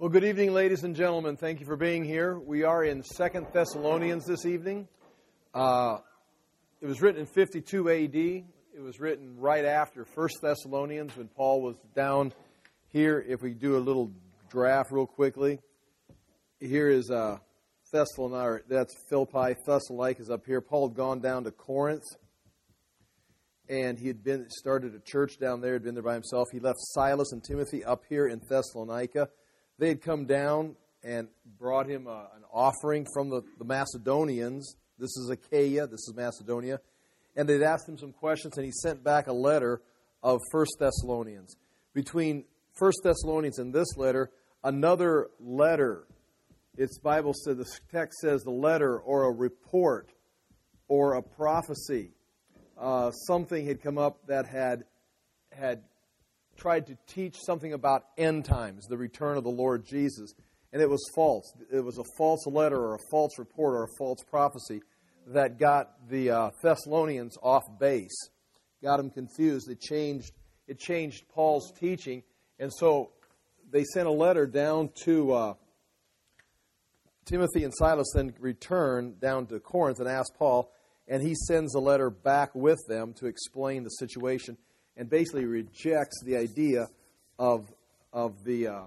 Well, good evening, ladies and gentlemen. Thank you for being here. We are in 2 Thessalonians this evening. It was written in 52 A.D. It was written right after 1 Thessalonians when Paul was down here. If we do a little draft real quickly, here is Thessalonica. That's Philippi. Thessalonica is up here. Paul had gone down to Corinth, and he had started a church down there. Had been there by himself. He left Silas and Timothy up here in Thessalonica. They had come down and brought him an offering from the Macedonians. This is Achaia, this is Macedonia. And they'd asked him some questions, and he sent back a letter of 1 Thessalonians. Between 1 Thessalonians and this letter, another letter. Its Bible said, the text says the letter or a report or a prophecy. Something had come up that had tried to teach something about end times, the return of the Lord Jesus, and it was false. It was a false letter or a false report or a false prophecy that got the Thessalonians off base, got them confused. It changed Paul's teaching, and so they sent a letter down to Timothy and Silas, then returned down to Corinth and asked Paul, and he sends a letter back with them to explain the situation, and basically rejects the idea of the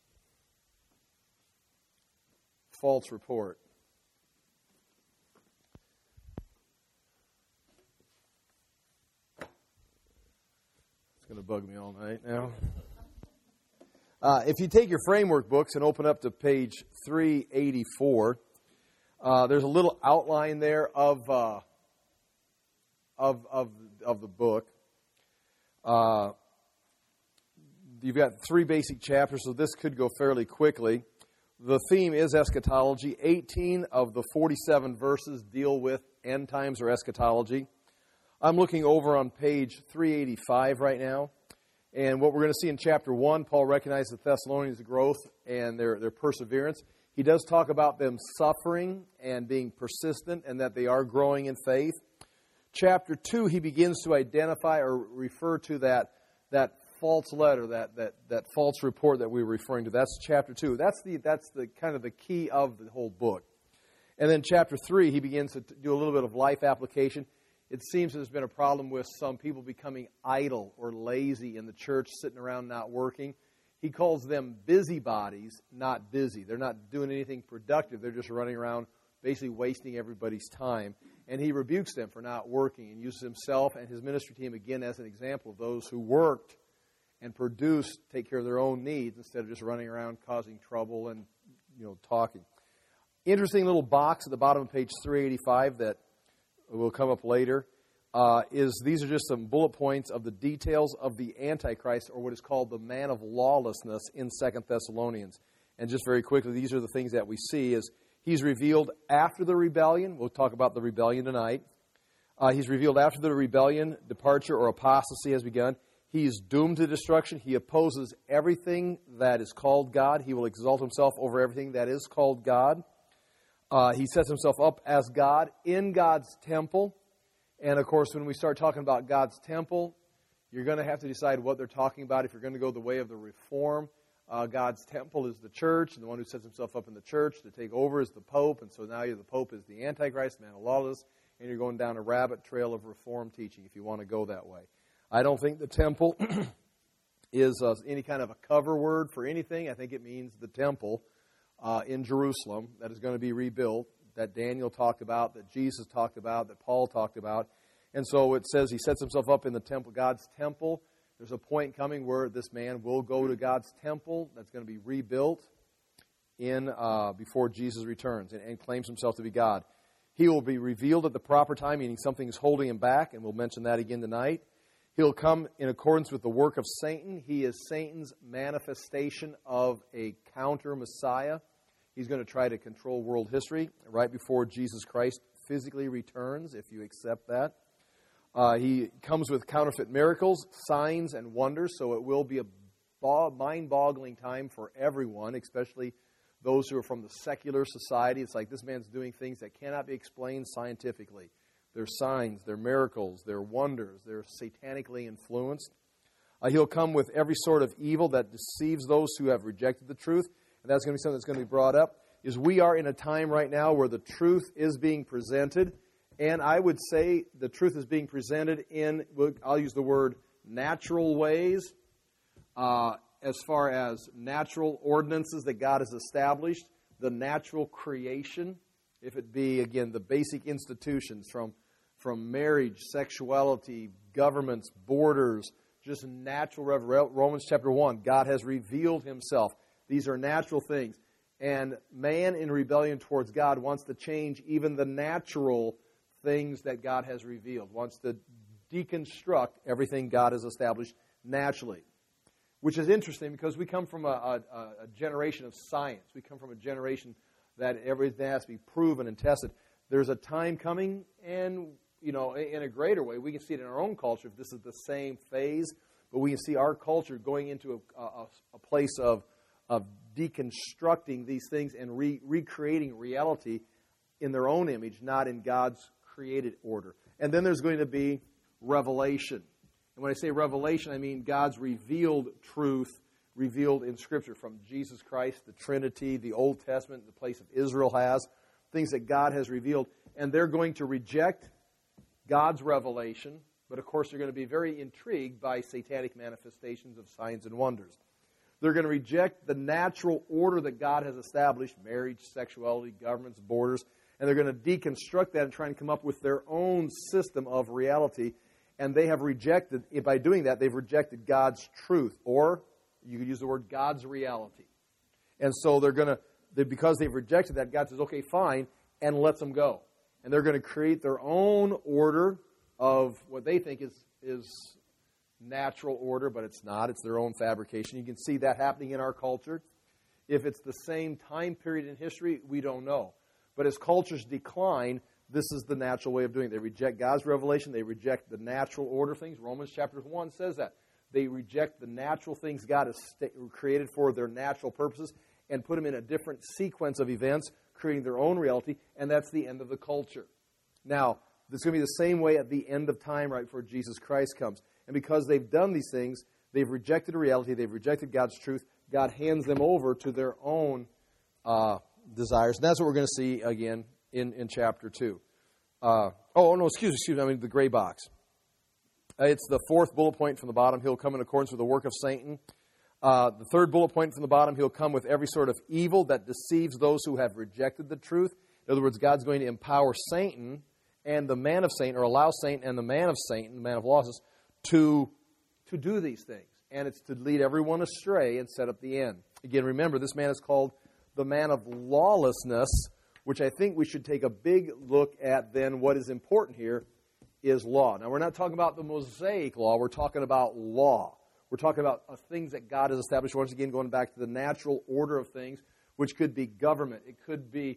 false report. It's going to bug me all night now. If you take your framework books and open up to page 384, there's a little outline there of the book. You've got 3 basic chapters, so this could go fairly quickly. The theme is eschatology. 18 of the 47 verses deal with end times or eschatology. I'm looking over on page 385 right now. And what we're going to see in chapter 1, Paul recognizes the Thessalonians' growth and their perseverance. He does talk about them suffering and being persistent and that they are growing in faith. Chapter 2, he begins to identify or refer to that false letter, that false report that we were referring to. That's chapter 2. That's the kind of the key of the whole book. And then chapter 3, he begins to do a little bit of life application. It seems there's been a problem with some people becoming idle or lazy in the church, sitting around not working. He calls them busybodies, not busy. They're not doing anything productive. They're just running around basically wasting everybody's time. And he rebukes them for not working and uses himself and his ministry team again as an example of those who worked and produced, take care of their own needs instead of just running around causing trouble and talking. Interesting little box at the bottom of page 385 that will come up later these are just some bullet points of the details of the Antichrist, or what is called the man of lawlessness in 2 Thessalonians. And just very quickly, these are the things that we see is he's revealed after the rebellion. We'll talk about the rebellion tonight. He's revealed after the rebellion, departure or apostasy has begun. He's doomed to destruction. He opposes everything that is called God. He will exalt himself over everything that is called God. He sets himself up as God in God's temple. And, of course, when we start talking about God's temple, you're going to have to decide what they're talking about if you're going to go the way of the reform. God's temple is the church, and the one who sets himself up in the church to take over is the Pope, and so now the Pope is the Antichrist, man of lawlessness, and you're going down a rabbit trail of reform teaching if you want to go that way. I don't think the temple is any kind of a cover word for anything. I think it means the temple in Jerusalem that is going to be rebuilt, that Daniel talked about, that Jesus talked about, that Paul talked about. And so it says he sets himself up in the temple, God's temple. There's a point coming where this man will go to God's temple that's going to be rebuilt before Jesus returns and claims himself to be God. He will be revealed at the proper time, meaning something is holding him back, and we'll mention that again tonight. He'll come in accordance with the work of Satan. He is Satan's manifestation of a counter-Messiah. He's going to try to control world history right before Jesus Christ physically returns, if you accept that. He comes with counterfeit miracles, signs, and wonders, so it will be a mind-boggling time for everyone, especially those who are from the secular society. It's like this man's doing things that cannot be explained scientifically. They're signs, they're miracles, they're wonders, they're satanically influenced. He'll come with every sort of evil that deceives those who have rejected the truth. and that's going to be something that's going to be brought up, is we are in a time right now where the truth is being presented, and I would say the truth is being presented in, I'll use the word natural ways, as far as natural ordinances that God has established, the natural creation, if it be, again, the basic institutions from marriage, sexuality, governments, borders, just natural revelation. Romans chapter 1, God has revealed himself. These are natural things. And man in rebellion towards God wants to change even the natural things that God has revealed, wants to deconstruct everything God has established naturally. Which is interesting because we come from a generation of science. We come from a generation that everything has to be proven and tested. There's a time coming, and in a greater way, we can see it in our own culture if this is the same phase, but we can see our culture going into a place of deconstructing these things and recreating reality in their own image, not in God's created order. And then there's going to be revelation. And when I say revelation, I mean God's revealed truth, revealed in Scripture from Jesus Christ, the Trinity, the Old Testament, the place of Israel has, things that God has revealed. And they're going to reject God's revelation, but of course they're going to be very intrigued by satanic manifestations of signs and wonders. They're going to reject the natural order that God has established, marriage, sexuality, governments, borders, and they're going to deconstruct that and try and come up with their own system of reality. And they have rejected, by doing that, they've rejected God's truth, or you could use the word God's reality. And so because they've rejected that, God says, okay, fine, and lets them go. And they're going to create their own order of what they think is natural order, but it's not. It's their own fabrication. You can see that happening in our culture. If it's the same time period in history, we don't know. But as cultures decline, this is the natural way of doing it. They reject God's revelation. They reject the natural order of things. Romans chapter 1 says that. They reject the natural things God has created for their natural purposes and put them in a different sequence of events, creating their own reality, and that's the end of the culture. Now, it's going to be the same way at the end of time, right before Jesus Christ comes. And because they've done these things, they've rejected reality, they've rejected God's truth, God hands them over to their own desires. And that's what we're going to see again in chapter 2. Excuse me, I mean the gray box. It's the fourth bullet point from the bottom. He'll come in accordance with the work of Satan. The third bullet point from the bottom, he'll come with every sort of evil that deceives those who have rejected the truth. In other words, God's going to empower Satan and the man of Satan, or allow Satan and the man of Satan, the man of lawlessness, to do these things. And it's to lead everyone astray and set up the end. Again, remember, this man is called the man of lawlessness, which I think we should take a big look at then. What is important here is law. Now, we're not talking about the Mosaic law. We're talking about law. We're talking about things that God has established. Once again, going back to the natural order of things, which could be government. It could be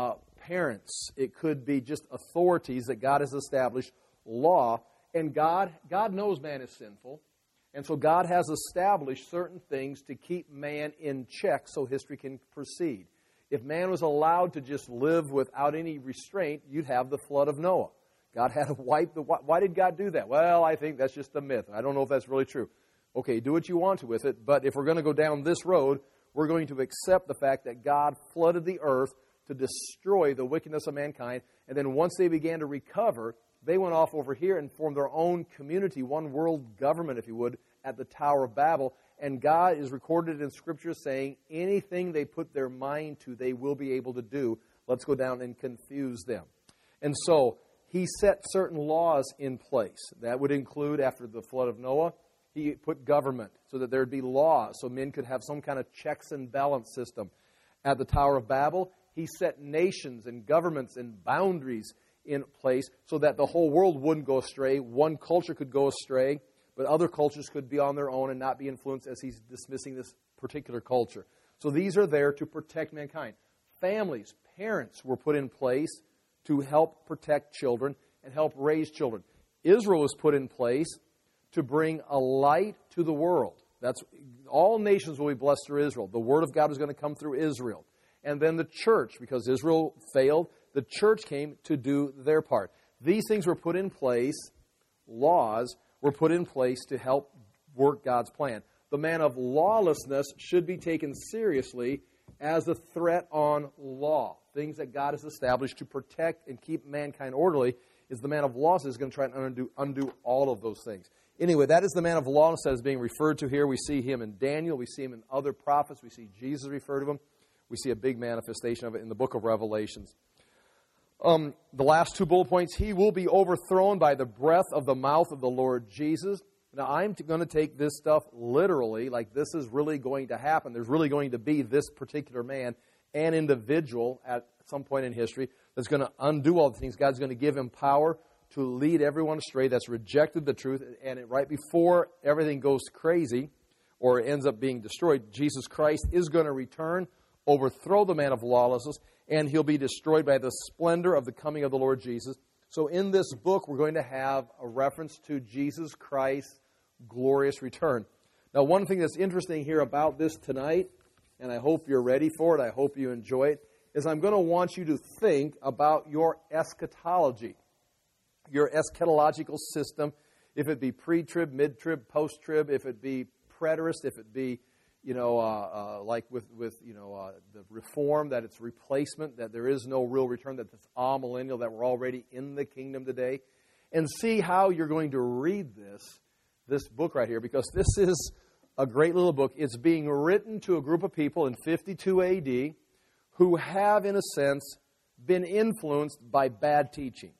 parents. It could be just authorities that God has established, law. And God knows man is sinful. And so God has established certain things to keep man in check so history can proceed. If man was allowed to just live without any restraint, you'd have the flood of Noah. God had to wipe the... Why did God do that? Well, I think that's just a myth. I don't know if that's really true. Okay, do what you want to with it, but if we're going to go down this road, we're going to accept the fact that God flooded the earth to destroy the wickedness of mankind, and then once they began to recover, they went off over here and formed their own community, one world government, if you would, at the Tower of Babel. And God is recorded in Scripture saying anything they put their mind to, they will be able to do. Let's go down and confuse them. And so he set certain laws in place. That would include, after the flood of Noah, he put government so that there would be laws, so men could have some kind of checks and balance system. At the Tower of Babel, he set nations and governments and boundaries in place so that the whole world wouldn't go astray. One culture could go astray, but other cultures could be on their own and not be influenced as he's dismissing this particular culture. So these are there to protect mankind. Families, parents were put in place to help protect children and help raise children. Israel was put in place to bring a light to the world. That's all nations will be blessed through Israel. The word of God is going to come through Israel. And then the church, because Israel failed, the church came to do their part. These things were put in place, laws were put in place to help work God's plan. The man of lawlessness should be taken seriously as a threat on law. Things that God has established to protect and keep mankind orderly is the man of lawlessness is going to try and undo all of those things. Anyway, that is the man of lawlessness that is being referred to here. We see him in Daniel. We see him in other prophets. We see Jesus refer to him. We see a big manifestation of it in the book of Revelations. The last two bullet points, he will be overthrown by the breath of the mouth of the Lord Jesus. Now, I'm going to take this stuff literally, like this is really going to happen. There's really going to be this particular man, an individual at some point in history that's going to undo all the things. God's going to give him power to lead everyone astray that's rejected the truth. And right before everything goes crazy or ends up being destroyed, Jesus Christ is going to return, overthrow the man of lawlessness, and he'll be destroyed by the splendor of the coming of the Lord Jesus. So in this book, we're going to have a reference to Jesus Christ's glorious return. Now, one thing that's interesting here about this tonight, and I hope you're ready for it, I hope you enjoy it, is I'm going to want you to think about your eschatology, your eschatological system, if it be pre-trib, mid-trib, post-trib, if it be preterist, if it be, like with the reform, that it's replacement, that there is no real return, that it's amillennial, that we're already in the kingdom today, and see how you're going to read this book right here, because this is a great little book. It's being written to a group of people in 52 A.D. who have, in a sense, been influenced by bad teaching,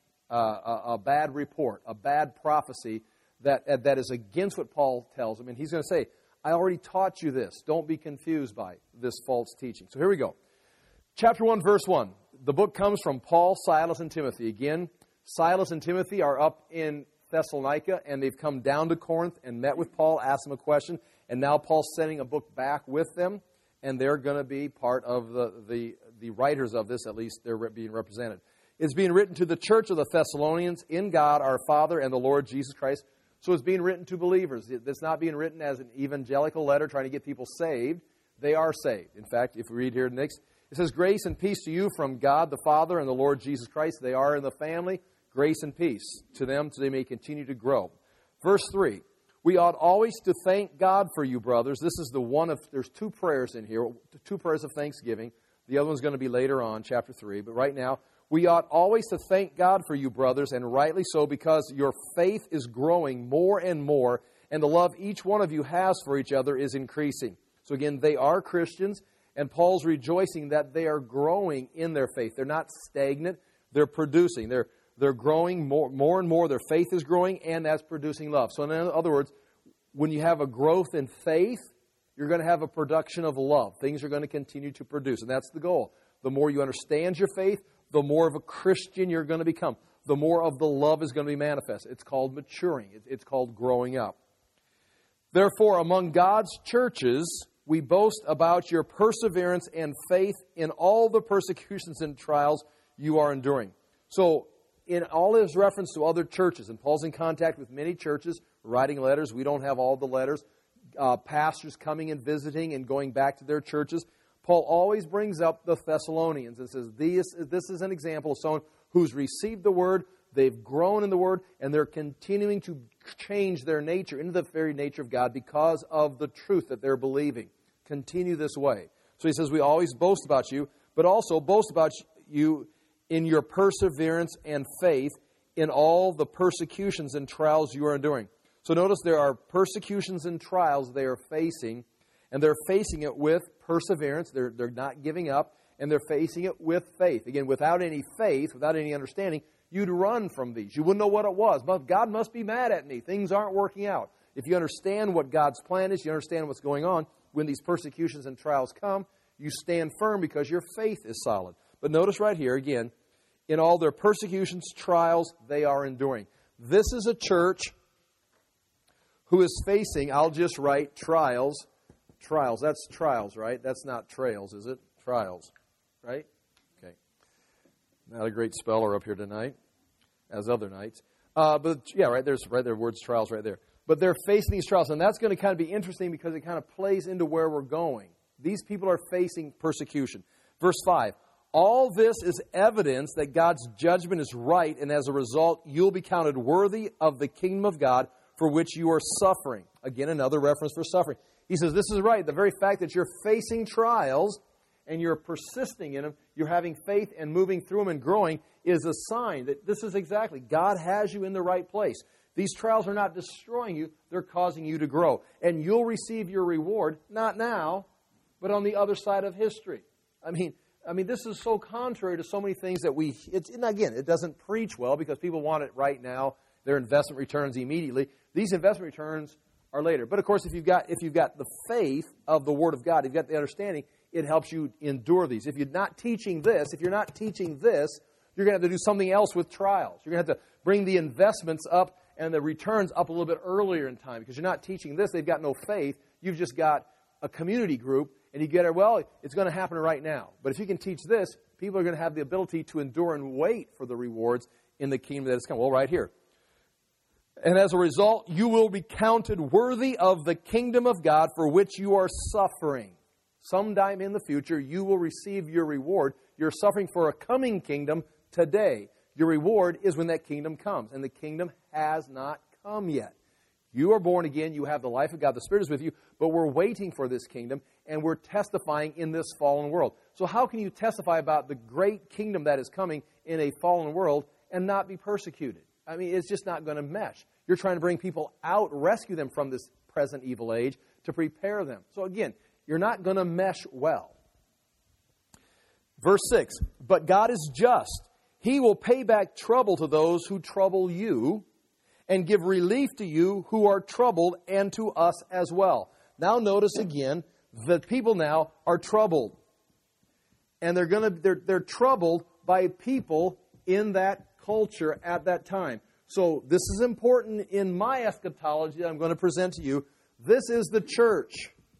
a bad report, a bad prophecy that is against what Paul tells them. And he's going to say, I already taught you this. Don't be confused by this false teaching. So here we go. Chapter 1, verse 1. The book comes from Paul, Silas, and Timothy. Again, Silas and Timothy are up in Thessalonica, and they've come down to Corinth and met with Paul, asked him a question, and now Paul's sending a book back with them, and they're going to be part of the writers of this, at least they're being represented. It's being written to the church of the Thessalonians in God, our Father, and the Lord Jesus Christ. So it's being written to believers. It's not being written as an evangelical letter trying to get people saved. They are saved. In fact, if we read here next, it says, grace and peace to you from God the Father and the Lord Jesus Christ. They are in the family. Grace and peace to them so they may continue to grow. Verse 3, we ought always to thank God for you, brothers. This is there's two prayers in here, two prayers of thanksgiving. The other one's going to be later on, chapter 3. But right now, we ought always to thank God for you, brothers, and rightly so, because your faith is growing more and more, and the love each one of you has for each other is increasing. So again, they are Christians, and Paul's rejoicing that they are growing in their faith. They're not stagnant. They're producing. They're growing more and more. Their faith is growing, and that's producing love. So in other words, when you have a growth in faith, you're going to have a production of love. Things are going to continue to produce, and that's the goal. The more you understand your faith, the more of a Christian you're going to become. The more of the love is going to be manifest. It's called maturing. It's called growing up. Therefore, among God's churches, we boast about your perseverance and faith in all the persecutions and trials you are enduring. So, in all his reference to other churches, and Paul's in contact with many churches, writing letters. We don't have all the letters. Pastors coming and visiting and going back to their churches. Paul always brings up the Thessalonians and says, this is an example of someone who's received the Word, they've grown in the Word, and they're continuing to change their nature into the very nature of God because of the truth that they're believing. Continue this way. So he says, we always boast about you, but also boast about you in your perseverance and faith in all the persecutions and trials you are enduring. So notice there are persecutions and trials they are facing, and they're facing it with perseverance. They're not giving up, and they're facing it with faith. Again, without any faith, without any understanding, you'd run from these. You wouldn't know what it was. But God must be mad at me. Things aren't working out. If you understand what God's plan is, you understand what's going on, when these persecutions and trials come, you stand firm because your faith is solid. But notice right here, again, in all their persecutions, trials, they are enduring. This is a church who is facing, I'll just write trials. Trials, that's trials, right? That's not trails, is it? Trials, right? Okay. Not a great speller up here tonight, as other nights. But yeah, right there's words trials right there. But they're facing these trials, and that's going to kind of be interesting because it kind of plays into where we're going. These people are facing persecution. Verse 5, all this is evidence that God's judgment is right, and as a result, you'll be counted worthy of the kingdom of God for which you are suffering. Again, another reference for suffering. He says, this is right. The very fact that you're facing trials and you're persisting in them, you're having faith and moving through them and growing, is a sign that this is exactly, God has you in the right place. These trials are not destroying you, they're causing you to grow. And you'll receive your reward, not now, but on the other side of history. I mean, this is so contrary to so many things that and again, it doesn't preach well because people want it right now, their investment returns immediately. These investment returns are later. But of course, if you've got the faith of the Word of God, if you've got the understanding, it helps you endure these. If you're not teaching this, you're going to have to do something else with trials. You're going to have to bring the investments up and the returns up a little bit earlier in time because you're not teaching this. They've got no faith. You've just got a community group, and you get it, well, it's going to happen right now. But if you can teach this, people are going to have the ability to endure and wait for the rewards in the kingdom that is coming. Well, right here. And as a result, you will be counted worthy of the kingdom of God for which you are suffering. Sometime in the future, you will receive your reward. You're suffering for a coming kingdom today. Your reward is when that kingdom comes. And the kingdom has not come yet. You are born again. You have the life of God. The Spirit is with you. But we're waiting for this kingdom. And we're testifying in this fallen world. So how can you testify about the great kingdom that is coming in a fallen world and not be persecuted? I mean, it's just not going to mesh. You're trying to bring people out, rescue them from this present evil age to prepare them. So again, you're not going to mesh well. Verse 6, but God is just. He will pay back trouble to those who trouble you and give relief to you who are troubled and to us as well. Now notice again, the people now are troubled. And they're troubled by people in that culture at that time. So this is important in my eschatology that I'm going to present to you. This is the church.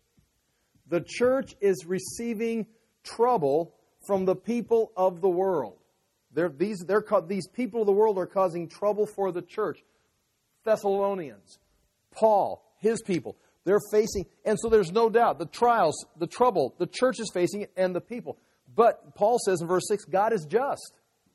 The church is receiving trouble from the people of the world. These people of the world are causing trouble for the church. Thessalonians, Paul, his people, they're facing, and so there's no doubt, the trials, the trouble, the church is facing it, and the people. But Paul says in verse 6, God is just.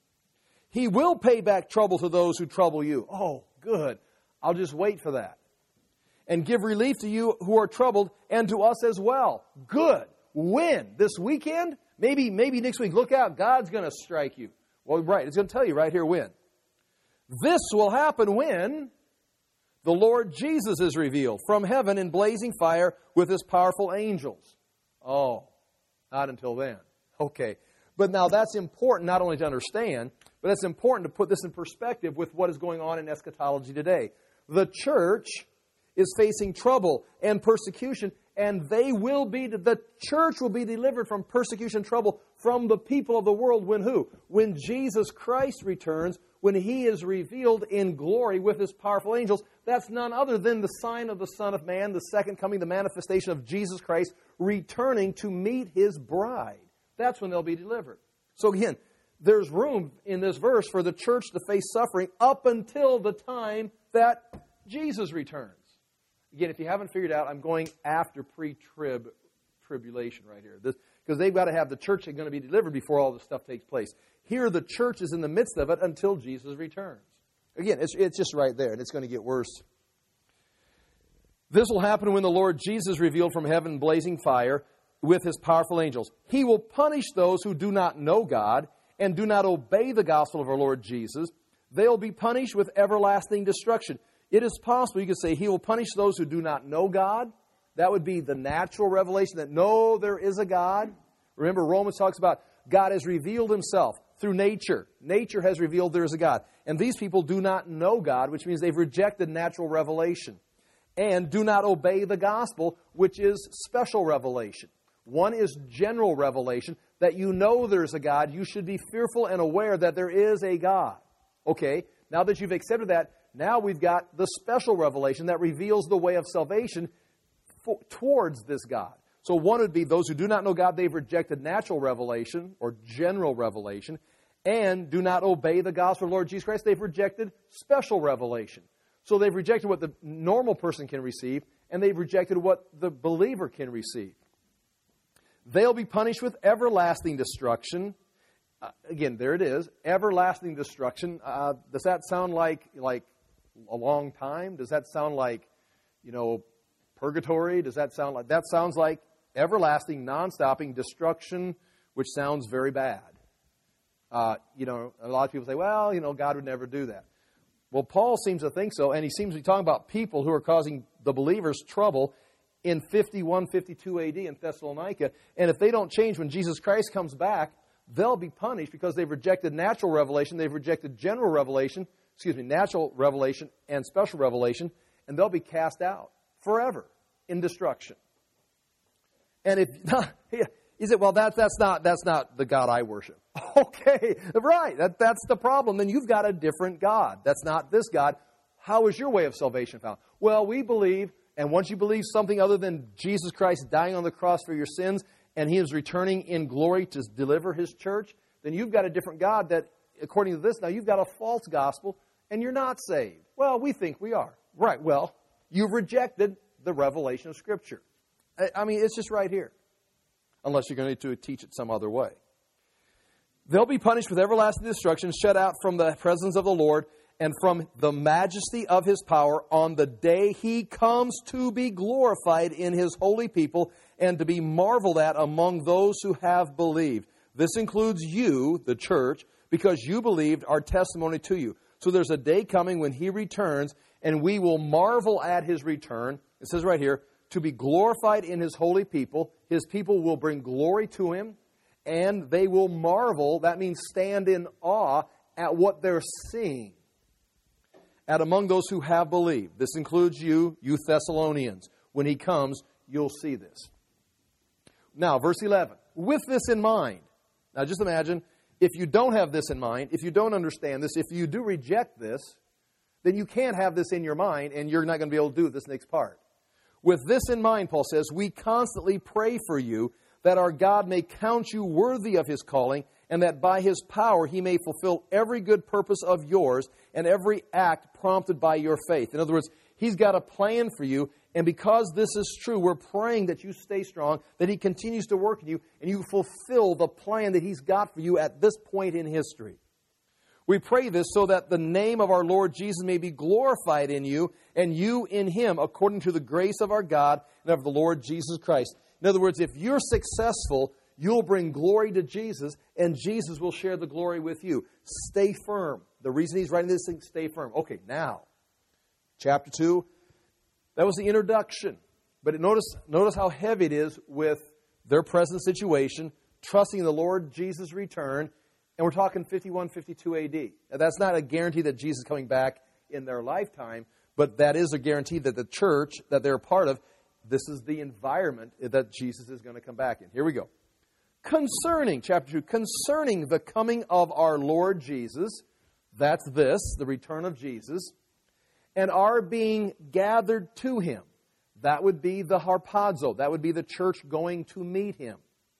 He will pay back trouble to those who trouble you. Oh, good. I'll just wait for that. And give relief to you who are troubled and to us as well. Good. When? This weekend? Maybe next week. Look out. God's going to strike you. Well, right. It's going to tell you right here when. This will happen when the Lord Jesus is revealed from heaven in blazing fire with His powerful angels. Oh, not until then. Okay. But now that's important not only to understand, but it's important to put this in perspective with what is going on in eschatology today. The church is facing trouble and persecution, and the church will be delivered from persecution and trouble from the people of the world when who? When Jesus Christ returns, when He is revealed in glory with His powerful angels. That's none other than the sign of the Son of Man, the second coming, the manifestation of Jesus Christ returning to meet His bride. That's when they'll be delivered. So again, there's room in this verse for the church to face suffering up until the time that Jesus returns. Again, if you haven't figured out, I'm going after tribulation right here. Because they've got to have the church going to be delivered before all this stuff takes place. Here, the church is in the midst of it until Jesus returns. Again, it's just right there, and it's going to get worse. This will happen when the Lord Jesus is revealed from heaven in blazing fire with His powerful angels. He will punish those who do not know God and do not obey the gospel of our Lord Jesus. They'll be punished with everlasting destruction. It is possible, you could say, He will punish those who do not know God. That would be the natural revelation that, no, there is a God. Remember, Romans talks about God has revealed Himself through nature. Nature has revealed there is a God. And these people do not know God, which means they've rejected natural revelation. And do not obey the gospel, which is special revelation. One is general revelation, that you know there's a God. You should be fearful and aware that there is a God. Okay, now that you've accepted that, now we've got the special revelation that reveals the way of salvation towards this God. So one would be those who do not know God, they've rejected natural revelation or general revelation, and do not obey the gospel of Lord Jesus Christ. They've rejected special revelation. So they've rejected what the normal person can receive, and they've rejected what the believer can receive. They'll be punished with everlasting destruction. Again, there it is, everlasting destruction. Does that sound like a long time? Does that sound like, purgatory? Does that sound like? That sounds like Everlasting, non-stopping destruction, which sounds very bad. A lot of people say, well, God would never do that. Well, Paul seems to think so, and he seems to be talking about people who are causing the believers trouble in 51, 52 AD in Thessalonica. And if they don't change when Jesus Christ comes back, they'll be punished because they've rejected natural revelation, they've rejected natural revelation and special revelation, and they'll be cast out forever in destruction. And if you say, well, that's not the God I worship. Okay, right, that's the problem. Then you've got a different God. That's not this God. How is your way of salvation found? Well, we believe, and once you believe something other than Jesus Christ dying on the cross for your sins, and He is returning in glory to deliver His church, then you've got a different God that, according to this, now you've got a false gospel, and you're not saved. Well, we think we are. Right, well, you've rejected the revelation of Scripture. I mean, it's just right here. Unless you're going to teach it some other way. They'll be punished with everlasting destruction, shut out from the presence of the Lord and from the majesty of His power on the day He comes to be glorified in His holy people and to be marveled at among those who have believed. This includes you, the church, because you believed our testimony to you. So there's a day coming when He returns, and we will marvel at His return. It says right here, to be glorified in His holy people. His people will bring glory to Him, and they will marvel, that means stand in awe, at what they're seeing. At among those who have believed. This includes you Thessalonians. When He comes, you'll see this. Now, verse 11. With this in mind. Now, just imagine, if you don't have this in mind, if you don't understand this, if you do reject this, then you can't have this in your mind, and you're not going to be able to do this next part. With this in mind, Paul says, we constantly pray for you that our God may count you worthy of His calling and that by His power He may fulfill every good purpose of yours and every act prompted by your faith. In other words, He's got a plan for you, and because this is true, we're praying that you stay strong, that He continues to work in you, and you fulfill the plan that He's got for you at this point in history. We pray this so that the name of our Lord Jesus may be glorified in you and you in Him according to the grace of our God and of the Lord Jesus Christ. In other words, if you're successful, you'll bring glory to Jesus and Jesus will share the glory with you. Stay firm. The reason he's writing this thing, stay firm. Okay, now, chapter 2, that was the introduction. But notice how heavy it is with their present situation, trusting the Lord Jesus' return. And we're talking 51, 52 AD. Now, that's not a guarantee that Jesus is coming back in their lifetime, but that is a guarantee that the church that they're a part of, this is the environment that Jesus is going to come back in. Here we go. Concerning, chapter 2, concerning the coming of our Lord Jesus, that's this, the return of Jesus, and our being gathered to Him. That would be the harpazo. That would be the church going to meet Him.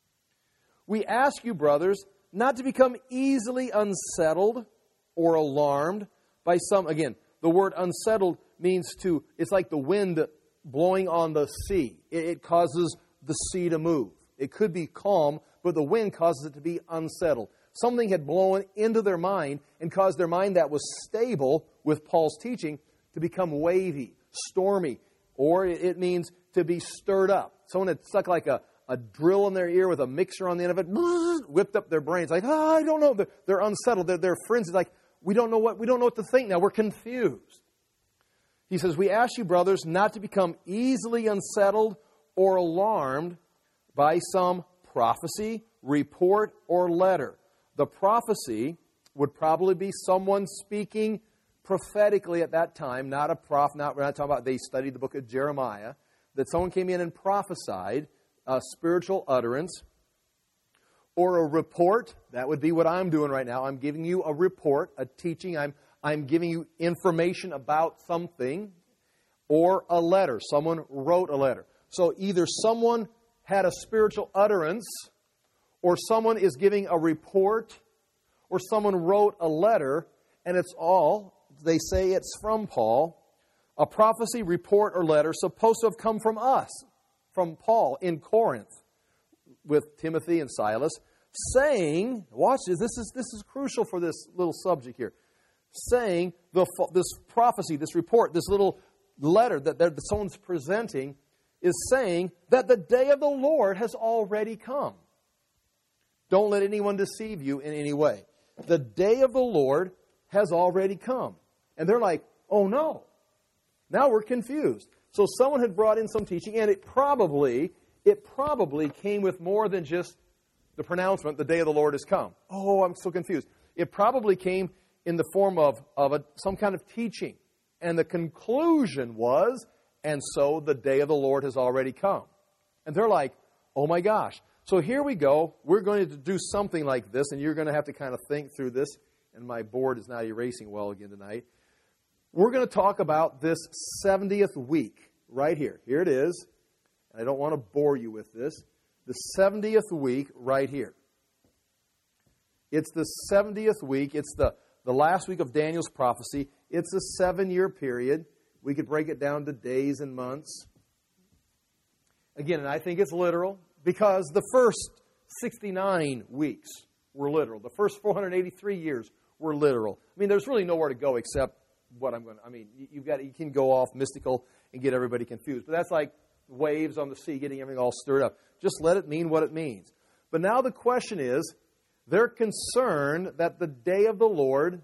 We ask you, brothers, not to become easily unsettled or alarmed by some, again, the word unsettled means to, it's like the wind blowing on the sea. It causes the sea to move. It could be calm, but the wind causes it to be unsettled. Something had blown into their mind and caused their mind that was stable with Paul's teaching to become wavy, stormy, or it means to be stirred up. Someone had stuck like a drill in their ear with a mixer on the end of it, whipped up their brains. Like, I don't know. They're unsettled. They're frenzied. Like, we don't know what to think now. We're confused. He says, we ask you, brothers, not to become easily unsettled or alarmed by some prophecy, report, or letter. The prophecy would probably be someone speaking prophetically at that time, not a prophet. We're not talking about they studied the book of Jeremiah. That someone came in and prophesied a spiritual utterance, or a report. That would be what I'm doing right now. I'm giving you a report, a teaching. I'm giving you information about something, or a letter. Someone wrote a letter. So either someone had a spiritual utterance, or someone is giving a report, or someone wrote a letter, and it's all, they say it's from Paul, a prophecy, report, or letter supposed to have come from us, from Paul in Corinth with Timothy and Silas, saying, watch this, this is crucial for this little subject here, saying this prophecy, this report, this little letter that someone's presenting is saying that the day of the Lord has already come. Don't let anyone deceive you in any way. The day of the Lord has already come. And they're like, oh no. Now we're confused. So someone had brought in some teaching, and it probably came with more than just the pronouncement, the day of the Lord has come. Oh, I'm so confused. It probably came in the form of some kind of teaching. And the conclusion was, and so the day of the Lord has already come. And they're like, oh my gosh. So here we go. We're going to do something like this, and you're going to have to kind of think through this. And my board is not erasing well again tonight. We're going to talk about this 70th week right here. Here it is. I don't want to bore you with this. The 70th week right here. It's the 70th week. It's the last week of Daniel's prophecy. It's a 7-year period. We could break it down to days and months. Again, and I think it's literal because the first 69 weeks were literal. The first 483 years were literal. I mean, there's really nowhere to go except what I'm going to... I mean, you can go off mystical and get everybody confused. But that's like waves on the sea, getting everything all stirred up. Just let it mean what it means. But now the question is, they're concerned that the day of the Lord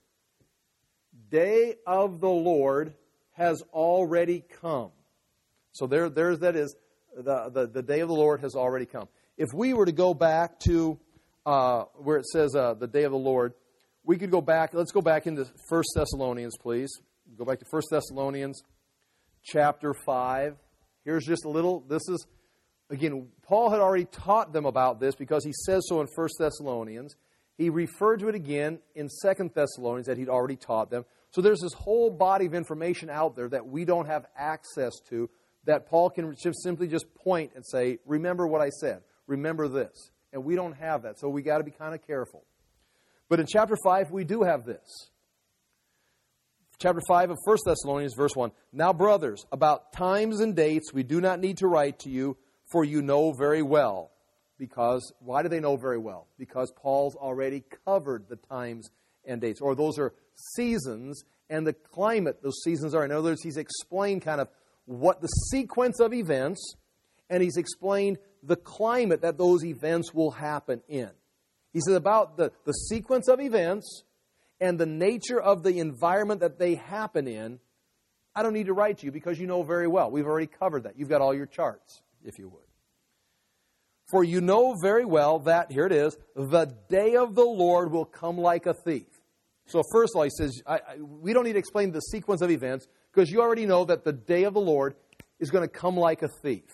has already come. So there's that is, the day of the Lord has already come. If we were to go back to where it says the day of the Lord, we could go back. Let's go back into 1 Thessalonians, please. Go back to 1 Thessalonians chapter 5. Here's just a little, this is, again, Paul had already taught them about this because he says so in 1 Thessalonians. He referred to it again in 2 Thessalonians that he'd already taught them. So there's this whole body of information out there that we don't have access to that Paul can simply just point and say, remember what I said. Remember this. And we don't have that, so we got to be kind of careful. But in chapter 5, we do have this. Chapter 5 of 1 Thessalonians, verse 1. Now, brothers, about times and dates we do not need to write to you, for you know very well. Because, why do they know very well? Because Paul's already covered the times and dates. Or those are seasons and the climate those seasons are. In other words, he's explained kind of what the sequence of events, and he's explained the climate that those events will happen in. He says about the sequence of events and the nature of the environment that they happen in, I don't need to write to you because you know very well. We've already covered that. You've got all your charts, if you would. For you know very well that, here it is, the day of the Lord will come like a thief. So first of all, he says, we don't need to explain the sequence of events because you already know that the day of the Lord is going to come like a thief.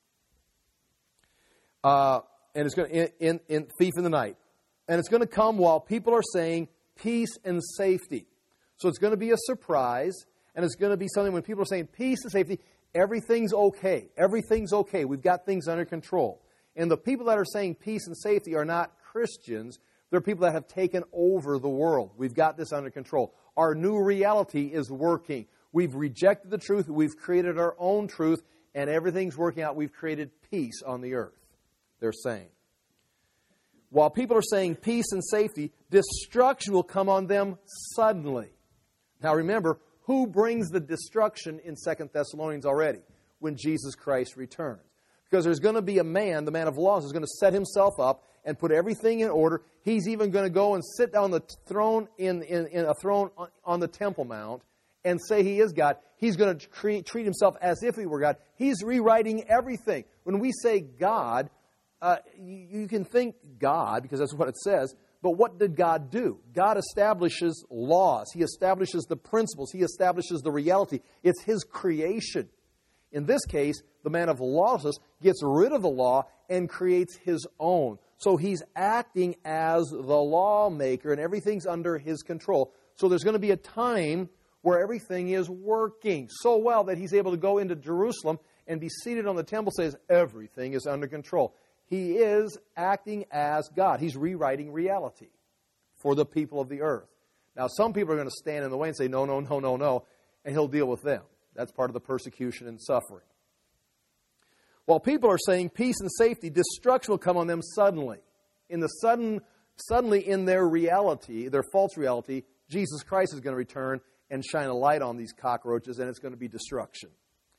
And it's going to, in thief in the night. And it's going to come while people are saying peace and safety. So it's going to be a surprise, and it's going to be something when people are saying peace and safety, everything's okay. Everything's okay. We've got things under control. And the people that are saying peace and safety are not Christians. They're people that have taken over the world. We've got this under control. Our new reality is working. We've rejected the truth. We've created our own truth, and everything's working out. We've created peace on the earth, they're saying. While people are saying peace and safety, destruction will come on them suddenly. Now remember, who brings the destruction in 2 Thessalonians already? When Jesus Christ returns. Because there's going to be a man, the man of laws, is going to set himself up and put everything in order. He's even going to go and sit down on the throne in a throne on the Temple Mount and say he is God. He's going to treat himself as if he were God. He's rewriting everything. When we say God, you can think God, because that's what it says, but what did God do? God establishes laws. He establishes the principles. He establishes the reality. It's His creation. In this case, the man of lawlessness gets rid of the law and creates his own. So he's acting as the lawmaker, and everything's under his control. So there's going to be a time where everything is working so well that he's able to go into Jerusalem and be seated on the temple, says everything is under control. He is acting as God. He's rewriting reality for the people of the earth. Now, some people are going to stand in the way and say, no, no, no, no, no, and He'll deal with them. That's part of the persecution and suffering. While people are saying peace and safety, destruction will come on them suddenly. Suddenly in their reality, their false reality, Jesus Christ is going to return and shine a light on these cockroaches, and it's going to be destruction.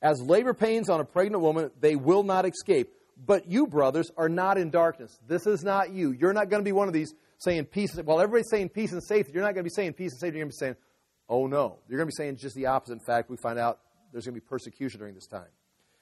As labor pains on a pregnant woman, they will not escape. But you, brothers, are not in darkness. This is not you. You're not going to be one of these saying peace. Well, everybody's saying peace and safety. You're not going to be saying peace and safety. You're going to be saying, oh no. You're going to be saying just the opposite. In fact, we find out there's going to be persecution during this time.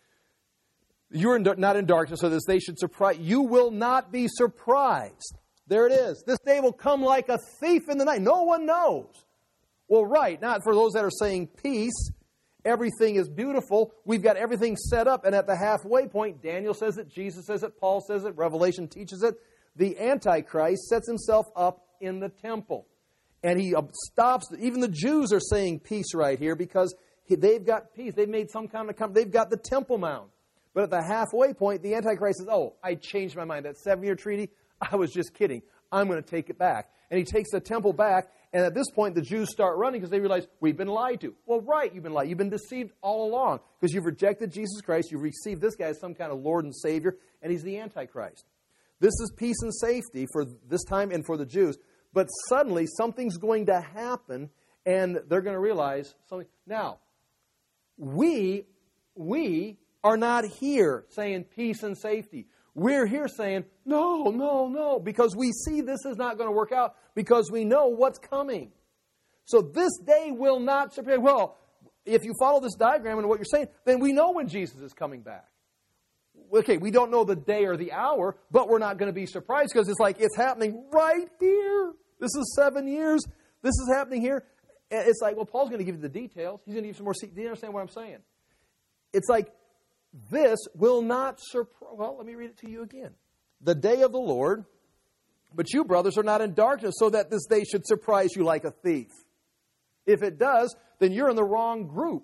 You are not in darkness, so that they should surprise. You will not be surprised. There it is. This day will come like a thief in the night. No one knows. Well, right. Not for those that are saying peace. Everything is beautiful. We've got everything set up. And at the halfway point, Daniel says it, Jesus says it, Paul says it, Revelation teaches it. The Antichrist sets himself up in the temple. And he stops. Even the Jews are saying peace right here because they've got peace. They've made some kind of, they've got the Temple Mount. But at the halfway point, the Antichrist says, oh, I changed my mind. That 7-year treaty, I was just kidding. I'm going to take it back. And he takes the temple back. And at this point, the Jews start running because they realize, we've been lied to. Well, right, you've been lied. You've been deceived all along because you've rejected Jesus Christ. You've received this guy as some kind of Lord and Savior, and he's the Antichrist. This is peace and safety for this time and for the Jews. But suddenly, something's going to happen, and they're going to realize something. Now, we are not here saying peace and safety. We're here saying, no, because we see this is not going to work out because we know what's coming. So this day will not surprise. Well, if you follow this diagram and what you're saying, then we know when Jesus is coming back. Okay, we don't know the day or the hour, but we're not going to be surprised because it's like it's happening right here. This is 7 years. This is happening here. And it's like, well, Paul's going to give you the details. He's going to give you some more. Do you understand what I'm saying? It's like, this will not surprise. Well, let me read it to you again. The day of the Lord, but you, brothers, are not in darkness, so that this day should surprise you like a thief. If it does, then you're in the wrong group.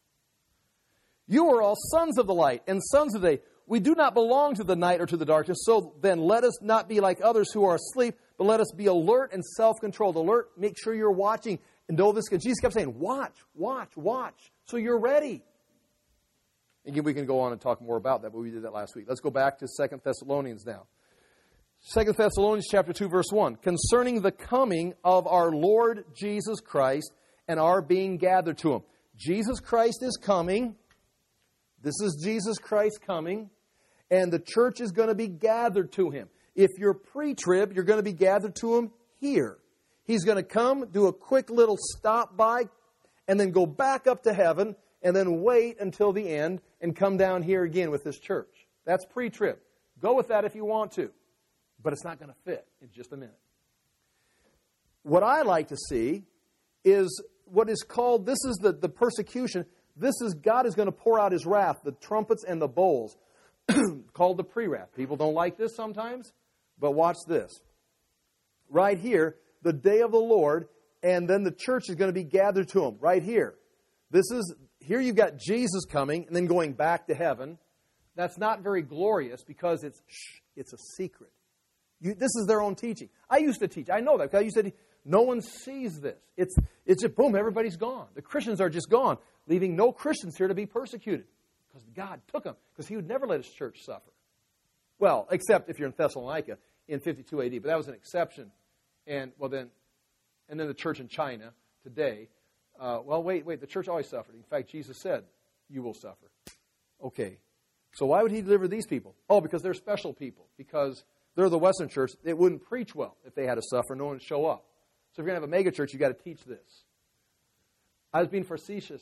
You are all sons of the light and sons of the day. We do not belong to the night or to the darkness, so then let us not be like others who are asleep, but let us be alert and self-controlled. Alert, make sure you're watching. And know this, because Jesus kept saying, watch, so you're ready. Again, we can go on and talk more about that, but we did that last week. Let's go back to 2 Thessalonians now. 2 Thessalonians chapter 2, verse 1. Concerning the coming of our Lord Jesus Christ and our being gathered to Him. Jesus Christ is coming. This is Jesus Christ coming. And the church is going to be gathered to Him. If you're pre-trib, you're going to be gathered to Him here. He's going to come, do a quick little stop by, and then go back up to heaven, and then wait until the end and come down here again with this church. That's pre-trib. Go with that if you want to. But it's not going to fit in just a minute. What I like to see is what is called, this is the persecution. This is, God is going to pour out His wrath, the trumpets and the bowls, called the pre-wrath. People don't like this sometimes, but watch this. Right here, the day of the Lord, and then the church is going to be gathered to Him. Right here. Here you've got Jesus coming and then going back to heaven. That's not very glorious because it's a secret. This is their own teaching. I used to teach. I know that because I used to teach. No one sees this. It's just boom, everybody's gone. The Christians are just gone, leaving no Christians here to be persecuted because God took them because He would never let His church suffer. Well, except if you're in Thessalonica in 52 AD, but that was an exception. And then the church in China today. Wait, the church always suffered. In fact, Jesus said, you will suffer. Okay, so why would He deliver these people? Oh, because they're special people. Because they're the Western church. It wouldn't preach well if they had to suffer. No one would show up. So if you're going to have a mega church, you've got to teach this. I was being facetious.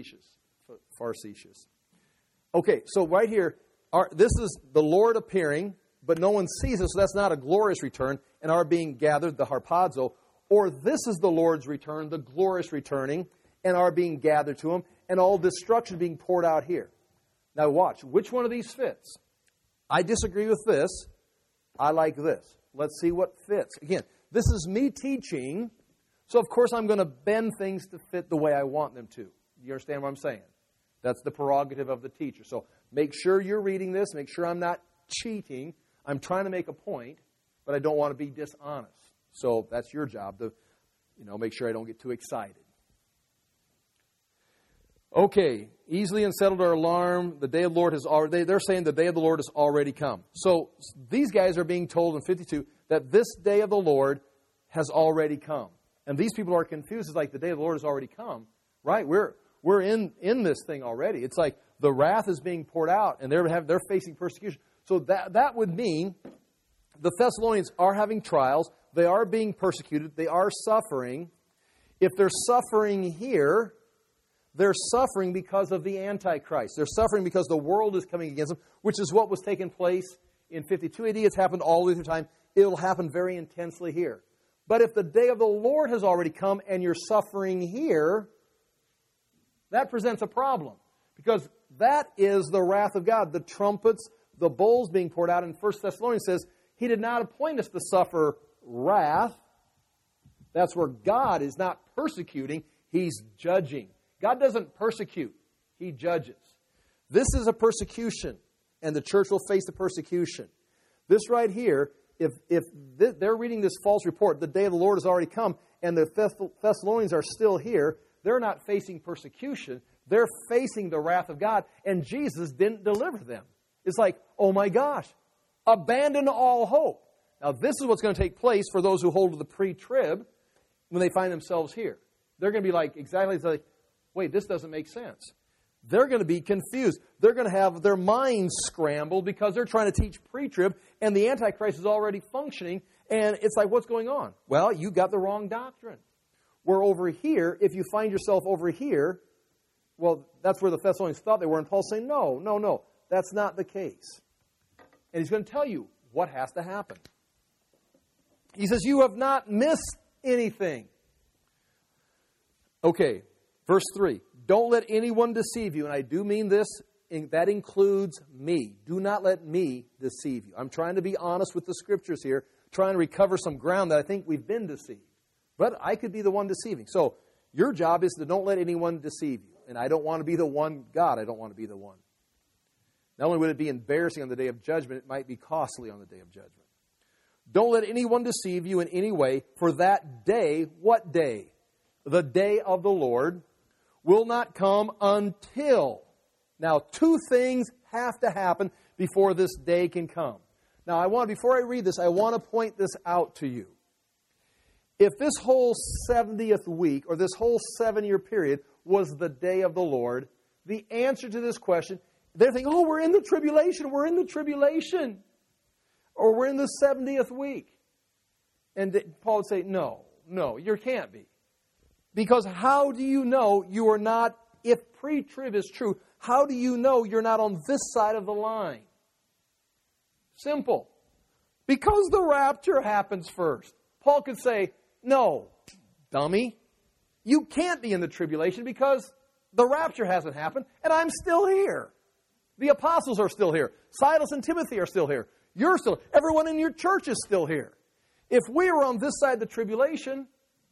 Okay, so right here, this is the Lord appearing, but no one sees it, so that's not a glorious return, and our being gathered, the harpazo. Or this is the Lord's return, the glorious returning, and our being gathered to Him, and all destruction being poured out here. Now watch, which one of these fits? I disagree with this. I like this. Let's see what fits. Again, this is me teaching, so of course I'm going to bend things to fit the way I want them to. You understand what I'm saying? That's the prerogative of the teacher. So make sure you're reading this. Make sure I'm not cheating. I'm trying to make a point, but I don't want to be dishonest. So that's your job to, make sure I don't get too excited. Okay, easily and settled our alarm. The day of the Lord has already, they're saying the day of the Lord has already come. So these guys are being told in 52 that this day of the Lord has already come. And these people are confused. It's like the day of the Lord has already come, right? We're in this thing already. It's like, The wrath is being poured out, and they're facing persecution. So that would mean the Thessalonians are having trials. They are being persecuted. They are suffering. If they're suffering here, they're suffering because of the Antichrist. They're suffering because the world is coming against them, which is what was taking place in 52 AD. It's happened all the way through time. It'll happen very intensely here. But if the day of the Lord has already come and you're suffering here, that presents a problem. Because that is the wrath of God. The trumpets, the bowls being poured out. In 1 Thessalonians says, He did not appoint us to suffer wrath. That's where God is not persecuting, He's judging. God doesn't persecute, He judges. This is a persecution, and the church will face the persecution. This right here, if they're reading this false report, the day of the Lord has already come, and the Thessalonians are still here, they're not facing persecution. They're facing the wrath of God, and Jesus didn't deliver them. It's like, oh my gosh, abandon all hope. Now, this is what's going to take place for those who hold to the pre-trib when they find themselves here. They're going to be like, wait, this doesn't make sense. They're going to be confused. They're going to have their minds scrambled because they're trying to teach pre-trib, and the Antichrist is already functioning, and it's like, what's going on? Well, you got the wrong doctrine. We're over here. If you find yourself over here, well, that's where the Thessalonians thought they were, and Paul's saying, no, that's not the case. And he's going to tell you what has to happen. He says, you have not missed anything. Okay, verse 3. Don't let anyone deceive you. And I do mean this, and that includes me. Do not let me deceive you. I'm trying to be honest with the Scriptures here, trying to recover some ground that I think we've been deceived. But I could be the one deceiving. So your job is to don't let anyone deceive you. And I don't want to be the one. God, I don't want to be the one. Not only would it be embarrassing on the day of judgment, it might be costly on the day of judgment. Don't let anyone deceive you in any way, for that day, what day? The day of the Lord will not come until. Now, two things have to happen before this day can come. Now, before I read this, I want to point this out to you. If this whole 70th week, or this whole 7-year period, was the day of the Lord, the answer to this question, they're thinking, we're in the tribulation, or we're in the 70th week. And Paul would say, no, you can't be. Because how do you know you are not, if pre-trib is true, how do you know you're not on this side of the line? Simple. Because the rapture happens first. Paul could say, no, dummy, you can't be in the tribulation because the rapture hasn't happened, and I'm still here. The apostles are still here. Silas and Timothy are still here. You're still, everyone in your church is still here. If we were on this side of the tribulation,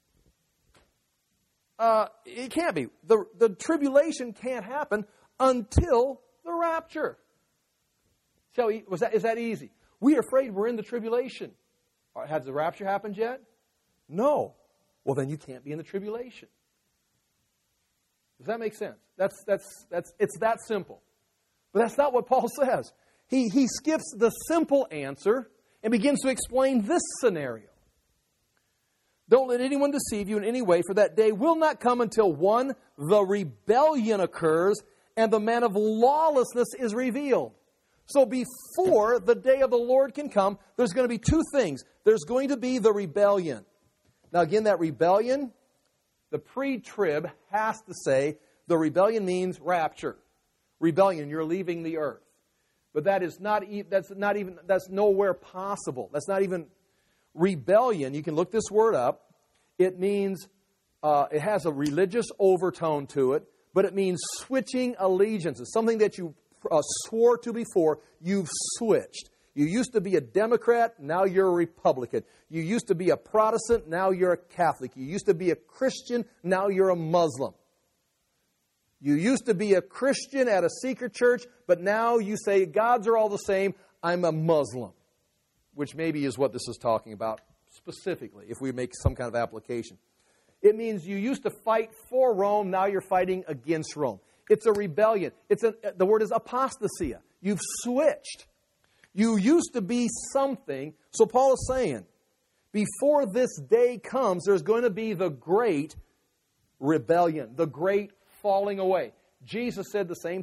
it can't be. The tribulation can't happen until the rapture. So is that easy? We're afraid we're in the tribulation. Has the rapture happened yet? No. Well, then you can't be in the tribulation. Does that make sense? It's that simple. But that's not what Paul says. He skips the simple answer and begins to explain this scenario. Don't let anyone deceive you in any way, for that day will not come until 1, the rebellion occurs, and the man of lawlessness is revealed. So before the day of the Lord can come, there's going to be two things. There's going to be the rebellion. Now again, that rebellion, the pre-trib has to say, the rebellion means rapture. Rebellion, you're leaving the earth. But that's nowhere possible. That's not even rebellion. You can look this word up. It means, it has a religious overtone to it, but it means switching allegiances. Something that you swore to before, you've switched. You used to be a Democrat, now you're a Republican. You used to be a Protestant, now you're a Catholic. You used to be a Christian, now you're a Muslim. You used to be a Christian at a secret church, but now you say, gods are all the same, I'm a Muslim. Which maybe is what this is talking about specifically, if we make some kind of application. It means you used to fight for Rome, now you're fighting against Rome. It's a rebellion. The word is apostasia. You've switched. You used to be something. So Paul is saying, before this day comes, there's going to be the great rebellion, the great falling away. Jesus said the same thing.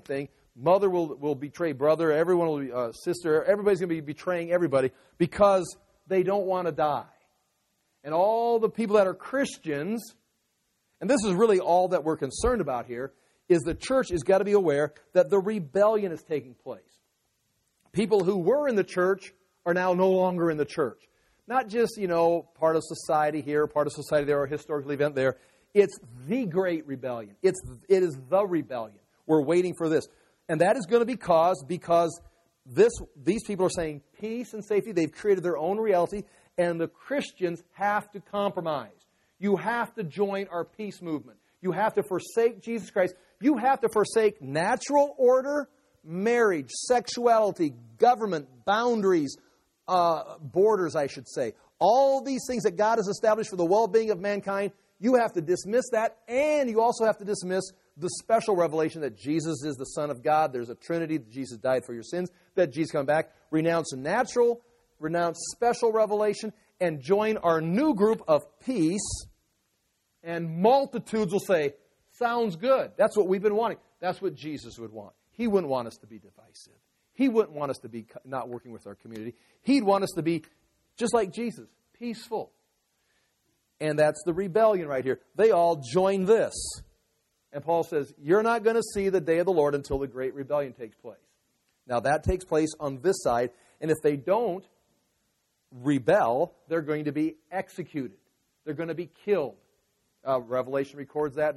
mother will betray brother, everyone will be sister, everybody's going to be betraying everybody because they don't want to die. And all the people that are Christians, and this is really all that we're concerned about here, is the church has got to be aware that the rebellion is taking place. People who were in the church are now no longer in the church. Not just, part of society here, part of society there, or a historical event there. It's the great rebellion. It is the rebellion. We're waiting for this. And that is going to be caused because these people are saying peace and safety. They've created their own reality, and the Christians have to compromise. You have to join our peace movement. You have to forsake Jesus Christ. You have to forsake natural order, marriage, sexuality, government, boundaries, borders, I should say. All these things that God has established for the well-being of mankind, you have to dismiss that, and you also have to dismiss the special revelation that Jesus is the Son of God. There's a Trinity, that Jesus died for your sins, that Jesus come back. Renounce natural, renounce special revelation, and join our new group of peace. And multitudes will say, sounds good. That's what we've been wanting. That's what Jesus would want. He wouldn't want us to be divisive. He wouldn't want us to be not working with our community. He'd want us to be just like Jesus, peaceful. And that's the rebellion right here. They all join this. And Paul says, you're not going to see the day of the Lord until the great rebellion takes place. Now that takes place on this side. And if they don't rebel, they're going to be executed. They're going to be killed. Revelation records that.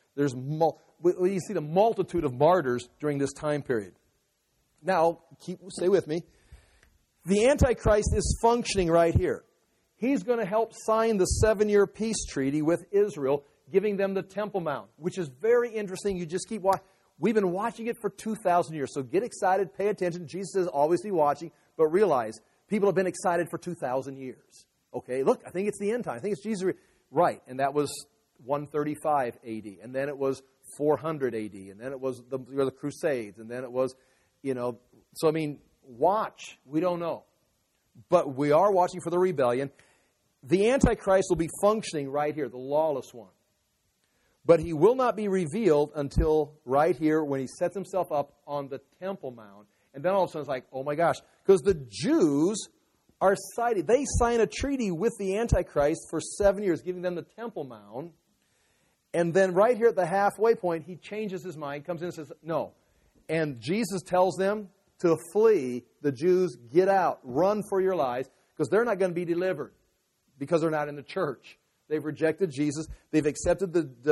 You see the multitude of martyrs during this time period. Now, stay with me. The Antichrist is functioning right here. He's going to help sign the 7-year peace treaty with Israel, giving them the Temple Mount, which is very interesting. You just keep watching. We've been watching it for 2,000 years, so get excited, pay attention. Jesus is always be watching, but realize people have been excited for 2,000 years. Okay, look, I think it's the end time. I think it's Jesus. Right, and that was 135 A.D., and then it was 400 A.D., and then it was the Crusades, and then it was, so watch. We don't know. But we are watching for the rebellion. The Antichrist will be functioning right here, the lawless one. But he will not be revealed until right here when he sets himself up on the Temple Mount. And then all of a sudden it's like, oh my gosh, because the Jews are cited. They sign a treaty with the Antichrist for 7 years, giving them the Temple Mount. And then right here at the halfway point, he changes his mind, comes in and says, no. And Jesus tells them to flee. The Jews, get out, run for your lives, because they're not going to be delivered because they're not in the church. They've rejected Jesus. They've accepted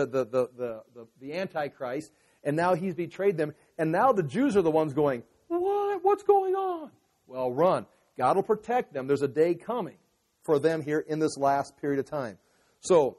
the Antichrist, and now he's betrayed them. And now the Jews are the ones going, what? What's going on? Well, run. God will protect them. There's a day coming for them here in this last period of time. So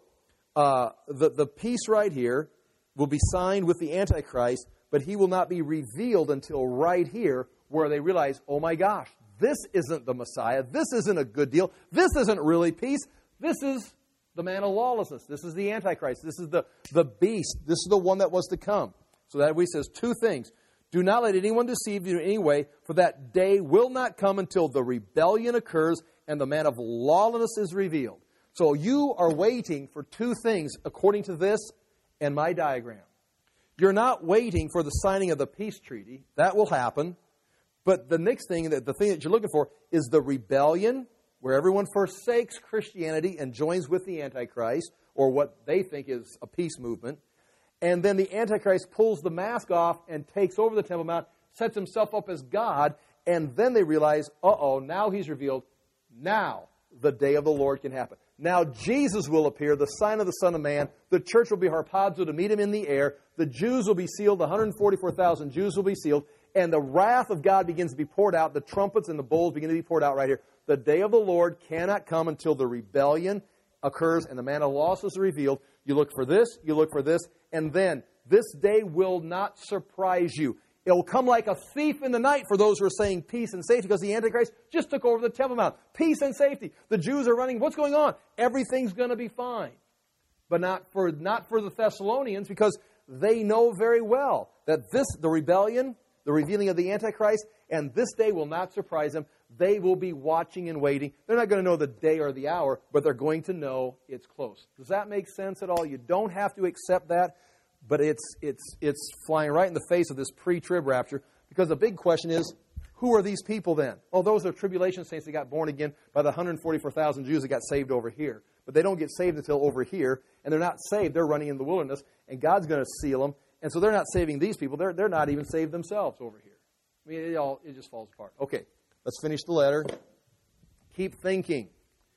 the peace right here will be signed with the Antichrist, but he will not be revealed until right here where they realize, oh my gosh, this isn't the Messiah. This isn't a good deal. This isn't really peace. This is the man of lawlessness. This is the Antichrist. This is the beast. This is the one that was to come. So that way he says two things. Do not let anyone deceive you in any way, for that day will not come until the rebellion occurs and the man of lawlessness is revealed. So you are waiting for two things according to this and my diagram. You're not waiting for the signing of the peace treaty. That will happen. But the next thing, the thing that you're looking for, is the rebellion, where everyone forsakes Christianity and joins with the Antichrist, or what they think is a peace movement. And then the Antichrist pulls the mask off and takes over the Temple Mount, sets himself up as God, and then they realize, now he's revealed. Now the day of the Lord can happen. Now Jesus will appear, the sign of the Son of Man. The church will be harpazo to meet him in the air. The Jews will be sealed. The 144,000 Jews will be sealed. And the wrath of God begins to be poured out. The trumpets and the bowls begin to be poured out right here. The day of the Lord cannot come until the rebellion occurs and the man of lawlessness is revealed. You look for this, you look for this, and then this day will not surprise you. It will come like a thief in the night for those who are saying peace and safety, because the Antichrist just took over the Temple Mount. Peace and safety. The Jews are running. What's going on? Everything's going to be fine. But not for the Thessalonians, because they know very well that the rebellion, the revealing of the Antichrist, and this day will not surprise them. They will be watching and waiting. They're not going to know the day or the hour, but they're going to know it's close. Does that make sense at all? You don't have to accept that, but it's flying right in the face of this pre-trib rapture, because the big question is, who are these people then? Oh, those are tribulation saints that got born again by the 144,000 Jews that got saved over here. But they don't get saved until over here, and they're not saved. They're running in the wilderness, and God's going to seal them. And so they're not saving these people. They're not even saved themselves over here. I mean, it just falls apart. Okay, let's finish the letter. Keep thinking.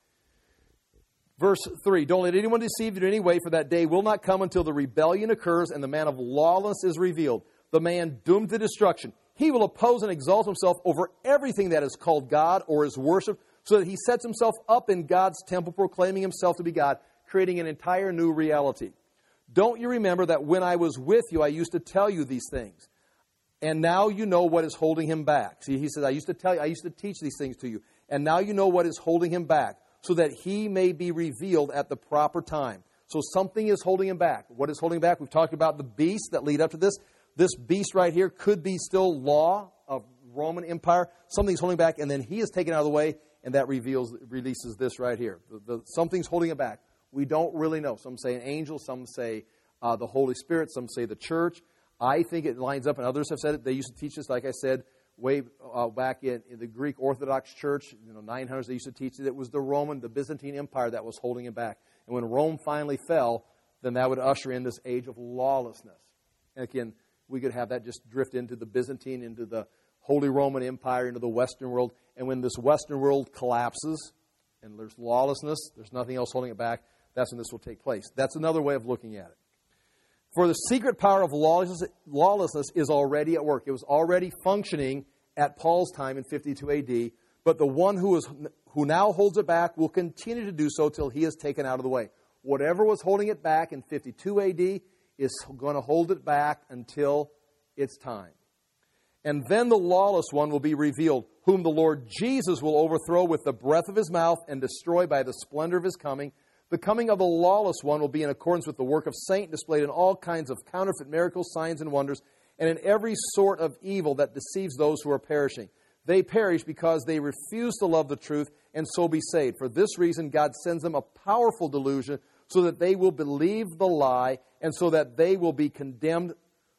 Verse 3, don't let anyone deceive you in any way, for that day will not come until the rebellion occurs and the man of lawlessness is revealed, the man doomed to destruction. He will oppose and exalt himself over everything that is called God or is worshipped, so that he sets himself up in God's temple, proclaiming himself to be God, creating an entire new reality. Don't you remember that when I was with you, I used to tell you these things? And now you know what is holding him back. See, he says, I used to teach these things to you. And now you know what is holding him back, so that he may be revealed at the proper time. So something is holding him back. What is holding him back? We've talked about the beasts that lead up to this. This beast right here could be still law of Roman Empire. Something's holding back, and then he is taken out of the way, and that releases this right here. Something's holding him back. We don't really know. Some say an angel, some say the Holy Spirit, some say the church. I think it lines up, and others have said it. They used to teach this, like I said, way back in the Greek Orthodox Church, 900s, they used to teach that it was the Byzantine Empire that was holding it back. And when Rome finally fell, then that would usher in this age of lawlessness. And again, we could have that just drift into the Byzantine, into the Holy Roman Empire, into the Western world. And when this Western world collapses and there's lawlessness, there's nothing else holding it back, that's when this will take place. That's another way of looking at it. For the secret power of lawlessness is already at work. It was already functioning at Paul's time in 52 A.D., but the one who now holds it back will continue to do so till he is taken out of the way. Whatever was holding it back in 52 A.D. is going to hold it back until it's time. And then the lawless one will be revealed, whom the Lord Jesus will overthrow with the breath of his mouth and destroy by the splendor of his coming. The coming of the lawless one will be in accordance with the work of Satan, displayed in all kinds of counterfeit miracles, signs, and wonders, and in every sort of evil that deceives those who are perishing. They perish because they refuse to love the truth and so be saved. For this reason, God sends them a powerful delusion so that they will believe the lie and so that they will be condemned,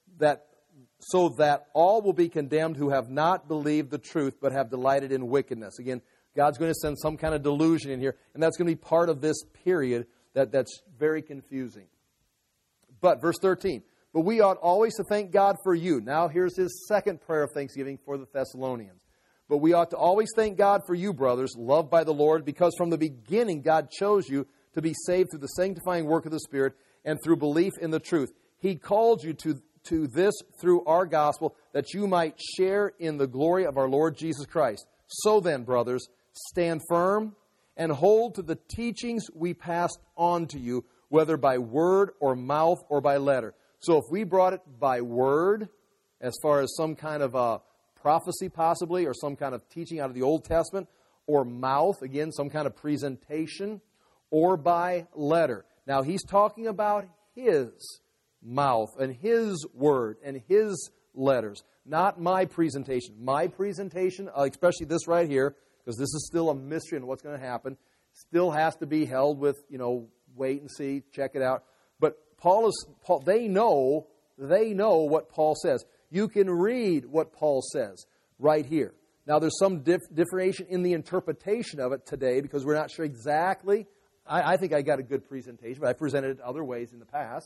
so that all will be condemned who have not believed the truth but have delighted in wickedness. Again, God's going to send some kind of delusion in here, and that's going to be part of this period that's very confusing. But, verse 13, but we ought always to thank God for you. Now here's his second prayer of thanksgiving for the Thessalonians. But we ought to always thank God for you, brothers, loved by the Lord, because from the beginning God chose you to be saved through the sanctifying work of the Spirit and through belief in the truth. He called you to this through our gospel, that you might share in the glory of our Lord Jesus Christ. So then, brothers, stand firm and hold to the teachings we passed on to you, whether by word or mouth or by letter. So if we brought it by word, as far as some kind of a prophecy possibly, or some kind of teaching out of the Old Testament, or mouth, again, some kind of presentation, or by letter. Now, he's talking about his mouth and his word and his letters, not my presentation. My presentation, especially this right here, because this is still a mystery and what's going to happen, still has to be held with, wait and see, check it out. But they know what Paul says. You can read what Paul says right here. Now, there's some differentiation in the interpretation of it today because we're not sure exactly. I think I got a good presentation, but I presented it other ways in the past.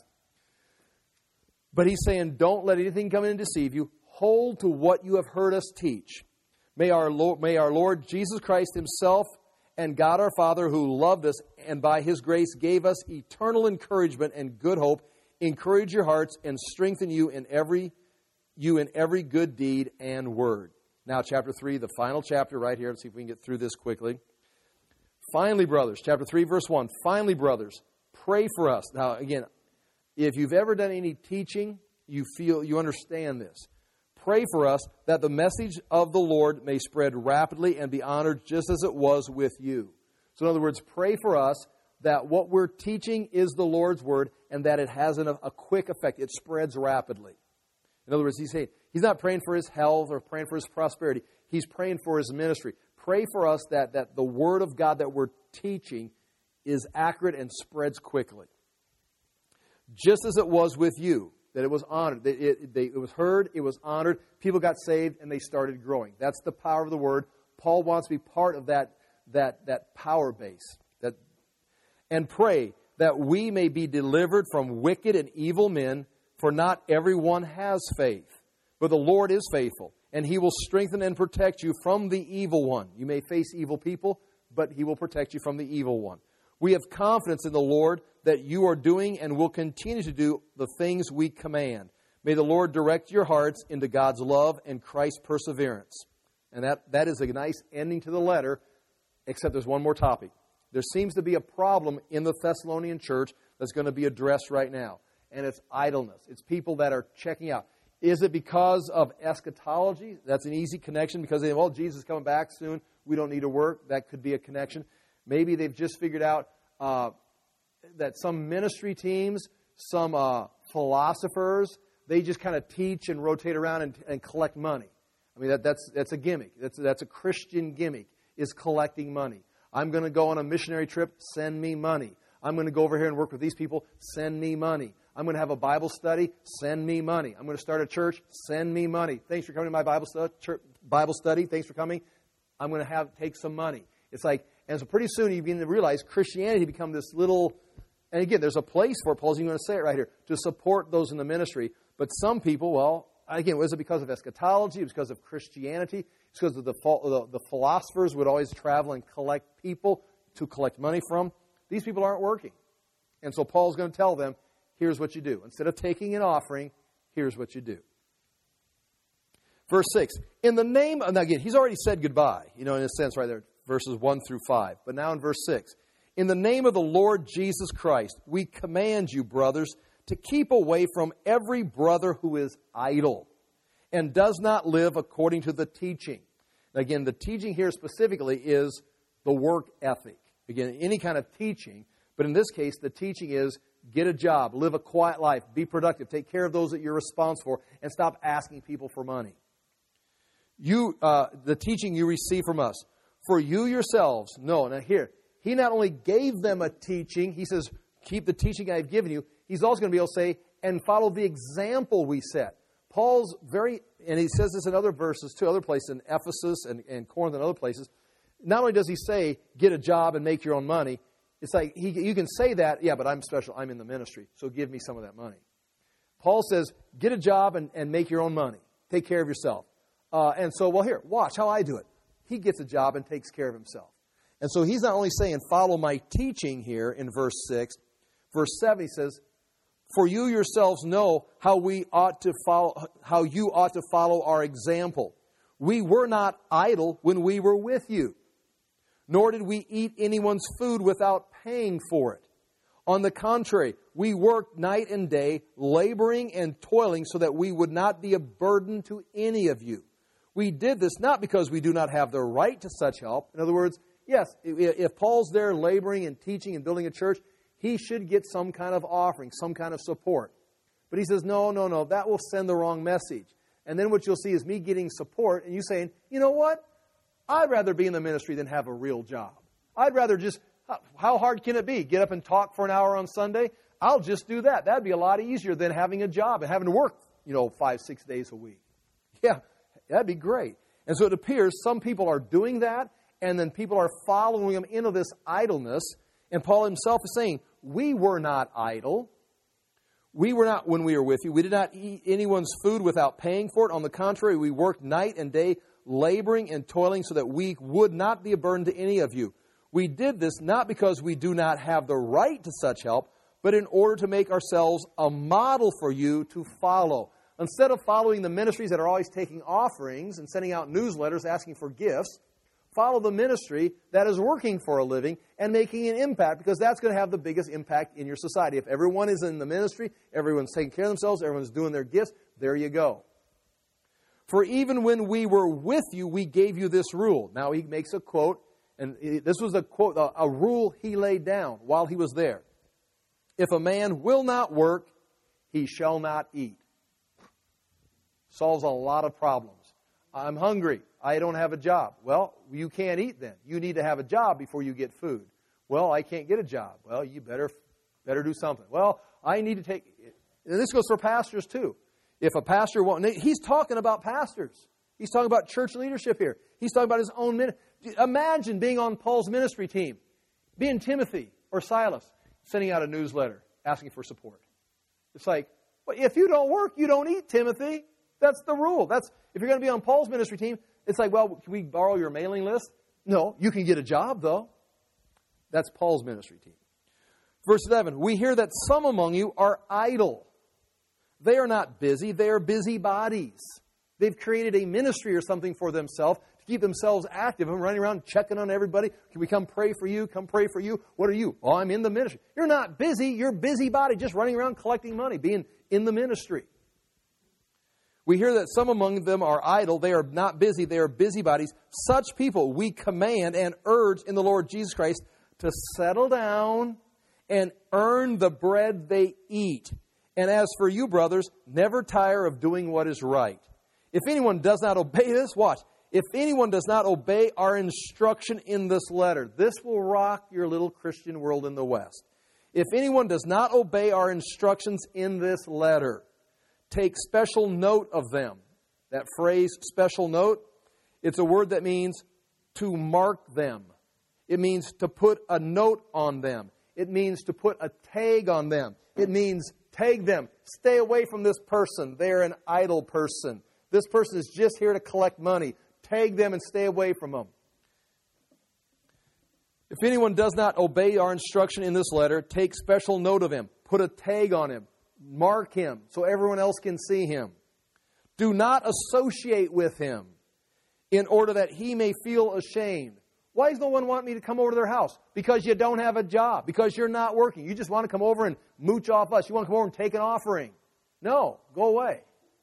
But he's saying, don't let anything come in and deceive you. Hold to what you have heard us teach. May our Lord Jesus Christ himself and God our Father, who loved us and by his grace gave us eternal encouragement and good hope, encourage your hearts and strengthen you in every good deed and word. Now, chapter 3, the final chapter right here. Let's see if we can get through this quickly. Finally, brothers, chapter 3, verse 1. Finally, brothers, pray for us. Now, again, if you've ever done any teaching, you understand this. Pray for us that the message of the Lord may spread rapidly and be honored just as it was with you. So in other words, pray for us that what we're teaching is the Lord's word and that it has a quick effect. It spreads rapidly. In other words, he's not praying for his health or praying for his prosperity. He's praying for his ministry. Pray for us that the word of God that we're teaching is accurate and spreads quickly. just as it was with you, that it was honored. It was heard, it was honored, people got saved, and they started growing. That's the power of the Word. Paul wants to be part of that power base. And pray that we may be delivered from wicked and evil men, for not everyone has faith. But the Lord is faithful, and He will strengthen and protect you from the evil one. You may face evil people, but He will protect you from the evil one. We have confidence in the Lord that you are doing and will continue to do the things we command. May the Lord direct your hearts into God's love and Christ's perseverance. And that is a nice ending to the letter, except there's one more topic. There seems to be a problem in the Thessalonian church that's going to be addressed right now, and it's idleness. It's people that are checking out. Is it because of eschatology? That's an easy connection because they, well, Jesus is coming back soon. We don't need to work. That could be a connection. Maybe they've just figured out that some ministry teams, some philosophers, they just kind of teach and rotate around and collect money. I mean, that's a gimmick. That's a Christian gimmick, is collecting money. I'm going to go on a missionary trip, send me money. I'm going to go over here and work with these people, send me money. I'm going to have a Bible study, send me money. I'm going to start a church, send me money. Thanks for coming to my Bible study. Thanks for coming. I'm going to take some money. It's like, and so pretty soon you begin to realize Christianity become this little, and again, there's a place for it, Paul's even going to say it right here, to support those in the ministry. But some people, well, again, was it because of eschatology? It was because of Christianity. It's because of the philosophers would always travel and collect people to collect money from. These people aren't working. And so Paul's going to tell them, here's what you do. Instead of taking an offering, here's what you do. Verse 6. In the name of, now again, he's already said goodbye, in a sense right there, verses 1 through 5. But now in verse 6. In the name of the Lord Jesus Christ, we command you, brothers, to keep away from every brother who is idle and does not live according to the teaching. Again, the teaching here specifically is the work ethic. Again, any kind of teaching, but in this case, the teaching is get a job, live a quiet life, be productive, take care of those that you're responsible for, and stop asking people for money. The teaching you receive from us, for you yourselves know. Now here, he not only gave them a teaching, he says, keep the teaching I've given you, he's also going to be able to say, and follow the example we set. Paul's and he says this in other verses too, other places, in Ephesus and Corinth and other places. Not only does he say, get a job and make your own money, it's like, you can say that, yeah, but I'm special, I'm in the ministry, so give me some of that money. Paul says, get a job and make your own money. Take care of yourself. And so, well, here, watch how I do it. He gets a job and takes care of himself. And so he's not only saying, follow my teaching here in verse 6. Verse 7, he says, for you yourselves know how you ought to follow our example. We were not idle when we were with you, nor did we eat anyone's food without paying for it. On the contrary, we worked night and day, laboring and toiling so that we would not be a burden to any of you. We did this not because we do not have the right to such help. In other words, yes, if Paul's there laboring and teaching and building a church, he should get some kind of offering, some kind of support. But he says, no, that will send the wrong message. And then what you'll see is me getting support and you saying, you know what? I'd rather be in the ministry than have a real job. I'd rather just, how hard can it be? Get up and talk for an hour on Sunday? I'll just do that. That'd be a lot easier than having a job and having to work, 5-6 days a week. Yeah, that'd be great. And so it appears some people are doing that, and then people are following them into this idleness. And Paul himself is saying, we were not idle. We were not when we were with you. We did not eat anyone's food without paying for it. On the contrary, we worked night and day, laboring and toiling so that we would not be a burden to any of you. We did this not because we do not have the right to such help, but in order to make ourselves a model for you to follow. Instead of following the ministries that are always taking offerings and sending out newsletters asking for gifts, follow the ministry that is working for a living and making an impact, because that's going to have the biggest impact in your society. If everyone is in the ministry, everyone's taking care of themselves, everyone's doing their gifts, there you go. For even when we were with you, we gave you this rule. Now he makes a quote, and this was a quote, a rule he laid down while he was there. If a man will not work, he shall not eat. Solves a lot of problems. I'm hungry. I don't have a job. Well, you can't eat then. You need to have a job before you get food. Well, I can't get a job. Well, you better Better do something. Well, I need to take... And this goes for pastors too. If a pastor won't... He's talking about pastors. He's talking about church leadership here. He's talking about his own ministry. Imagine being on Paul's ministry team, being Timothy or Silas, sending out a newsletter, asking for support. It's like, well, if you don't work, you don't eat, Timothy. That's the rule. If you're going to be on Paul's ministry team, it's like, well, can we borrow your mailing list? No, you can get a job, though. That's Paul's ministry team. Verse 11, we hear that some among you are idle. They are not busy. They are busybodies. They've created a ministry or something for themselves to keep themselves active and running around checking on everybody. Can we come pray for you? Come pray for you. What are you? Oh, I'm in the ministry. You're not busy. You're busybody, just running around collecting money, being in the ministry. We hear that some among them are idle. They are not busy. They are busybodies. Such people we command and urge in the Lord Jesus Christ to settle down and earn the bread they eat. And as for you, brothers, never tire of doing what is right. If anyone does not obey this, watch. If anyone does not obey our instruction in this letter, this will rock your little Christian world in the West. If anyone does not obey our instructions in this letter, take special note of them. That phrase, special note, it's a word that means to mark them. It means to put a note on them. It means to put a tag on them. It means tag them. Stay away from this person. They're an idle person. This person is just here to collect money. Tag them and stay away from them. If anyone does not obey our instruction in this letter, take special note of him. Put a tag on him. Mark him so everyone else can see him. Do not associate with him in order that he may feel ashamed. Why does no one want me to come over to their house? Because you don't have a job. Because you're not working. You just want to come over and mooch off us. You want to come over and take an offering. No, go away.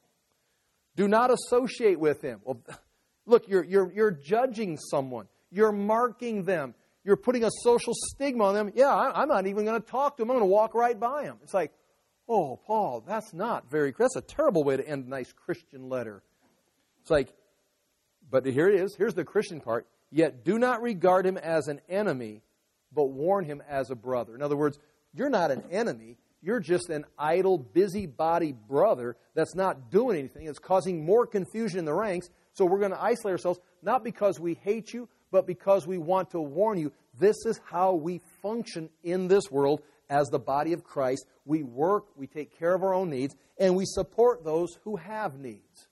Do not associate with him. Well, look, you're judging someone. You're marking them. You're putting a social stigma on them. Yeah, I'm not even going to talk to them. I'm going to walk right by them. It's like, oh, Paul, that's a terrible way to end a nice Christian letter. It's like, but here it is. Here's the Christian part. Yet do not regard him as an enemy, but warn him as a brother. In other words, you're not an enemy. You're just an idle, busybody brother that's not doing anything. It's causing more confusion in the ranks. So we're going to isolate ourselves, not because we hate you, but because we want to warn you. This is how we function in this world as the body of Christ. We work, we take care of our own needs, and we support those who have needs.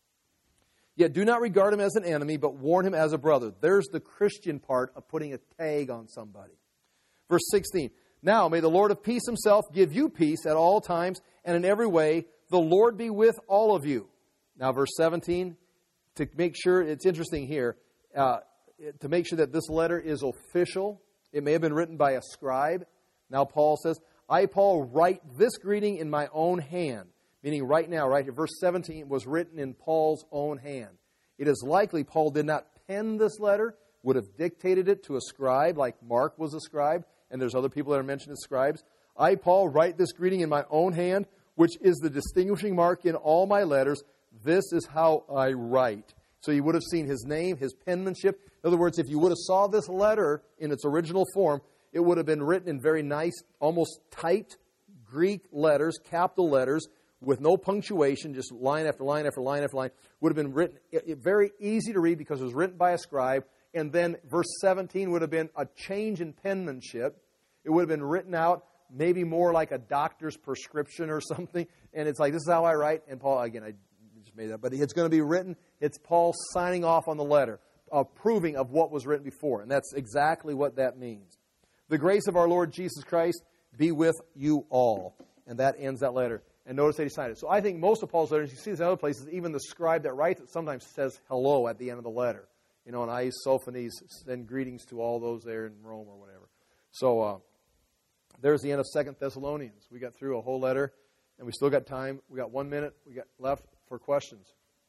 Yet do not regard him as an enemy, but warn him as a brother. There's the Christian part of putting a tag on somebody. Verse 16. Now may the Lord of peace himself give you peace at all times and in every way. The Lord be with all of you. Now verse 17. To make sure, it's interesting here, to make sure that this letter is official. It may have been written by a scribe. Now Paul says, I, Paul, write this greeting in my own hand. Meaning right now, right here, verse 17 was written in Paul's own hand. It is likely Paul did not pen this letter, would have dictated it to a scribe, like Mark was a scribe, and there's other people that are mentioned as scribes. I, Paul, write this greeting in my own hand, which is the distinguishing mark in all my letters. This is how I write. So you would have seen his name, his penmanship. In other words, if you would have saw this letter in its original form, it would have been written in very nice, almost typed Greek letters, capital letters, with no punctuation, just line after line after line after line. Would have been written, very easy to read because it was written by a scribe. And then verse 17 would have been a change in penmanship. It would have been written out maybe more like a doctor's prescription or something. And it's like, this is how I write. And Paul, again, I just made that. But it's going to be written. It's Paul signing off on the letter, approving of what was written before. And that's exactly what that means. The grace of our Lord Jesus Christ be with you all. And that ends that letter. And notice that he signed it. So I think most of Paul's letters, you see this in other places, even the scribe that writes it sometimes says hello at the end of the letter. You know, and I, Sophanes, send greetings to all those there in Rome or whatever. So there's the end of 2 Thessalonians. We got through a whole letter, and we still got time. We got 1 minute. We got left for questions.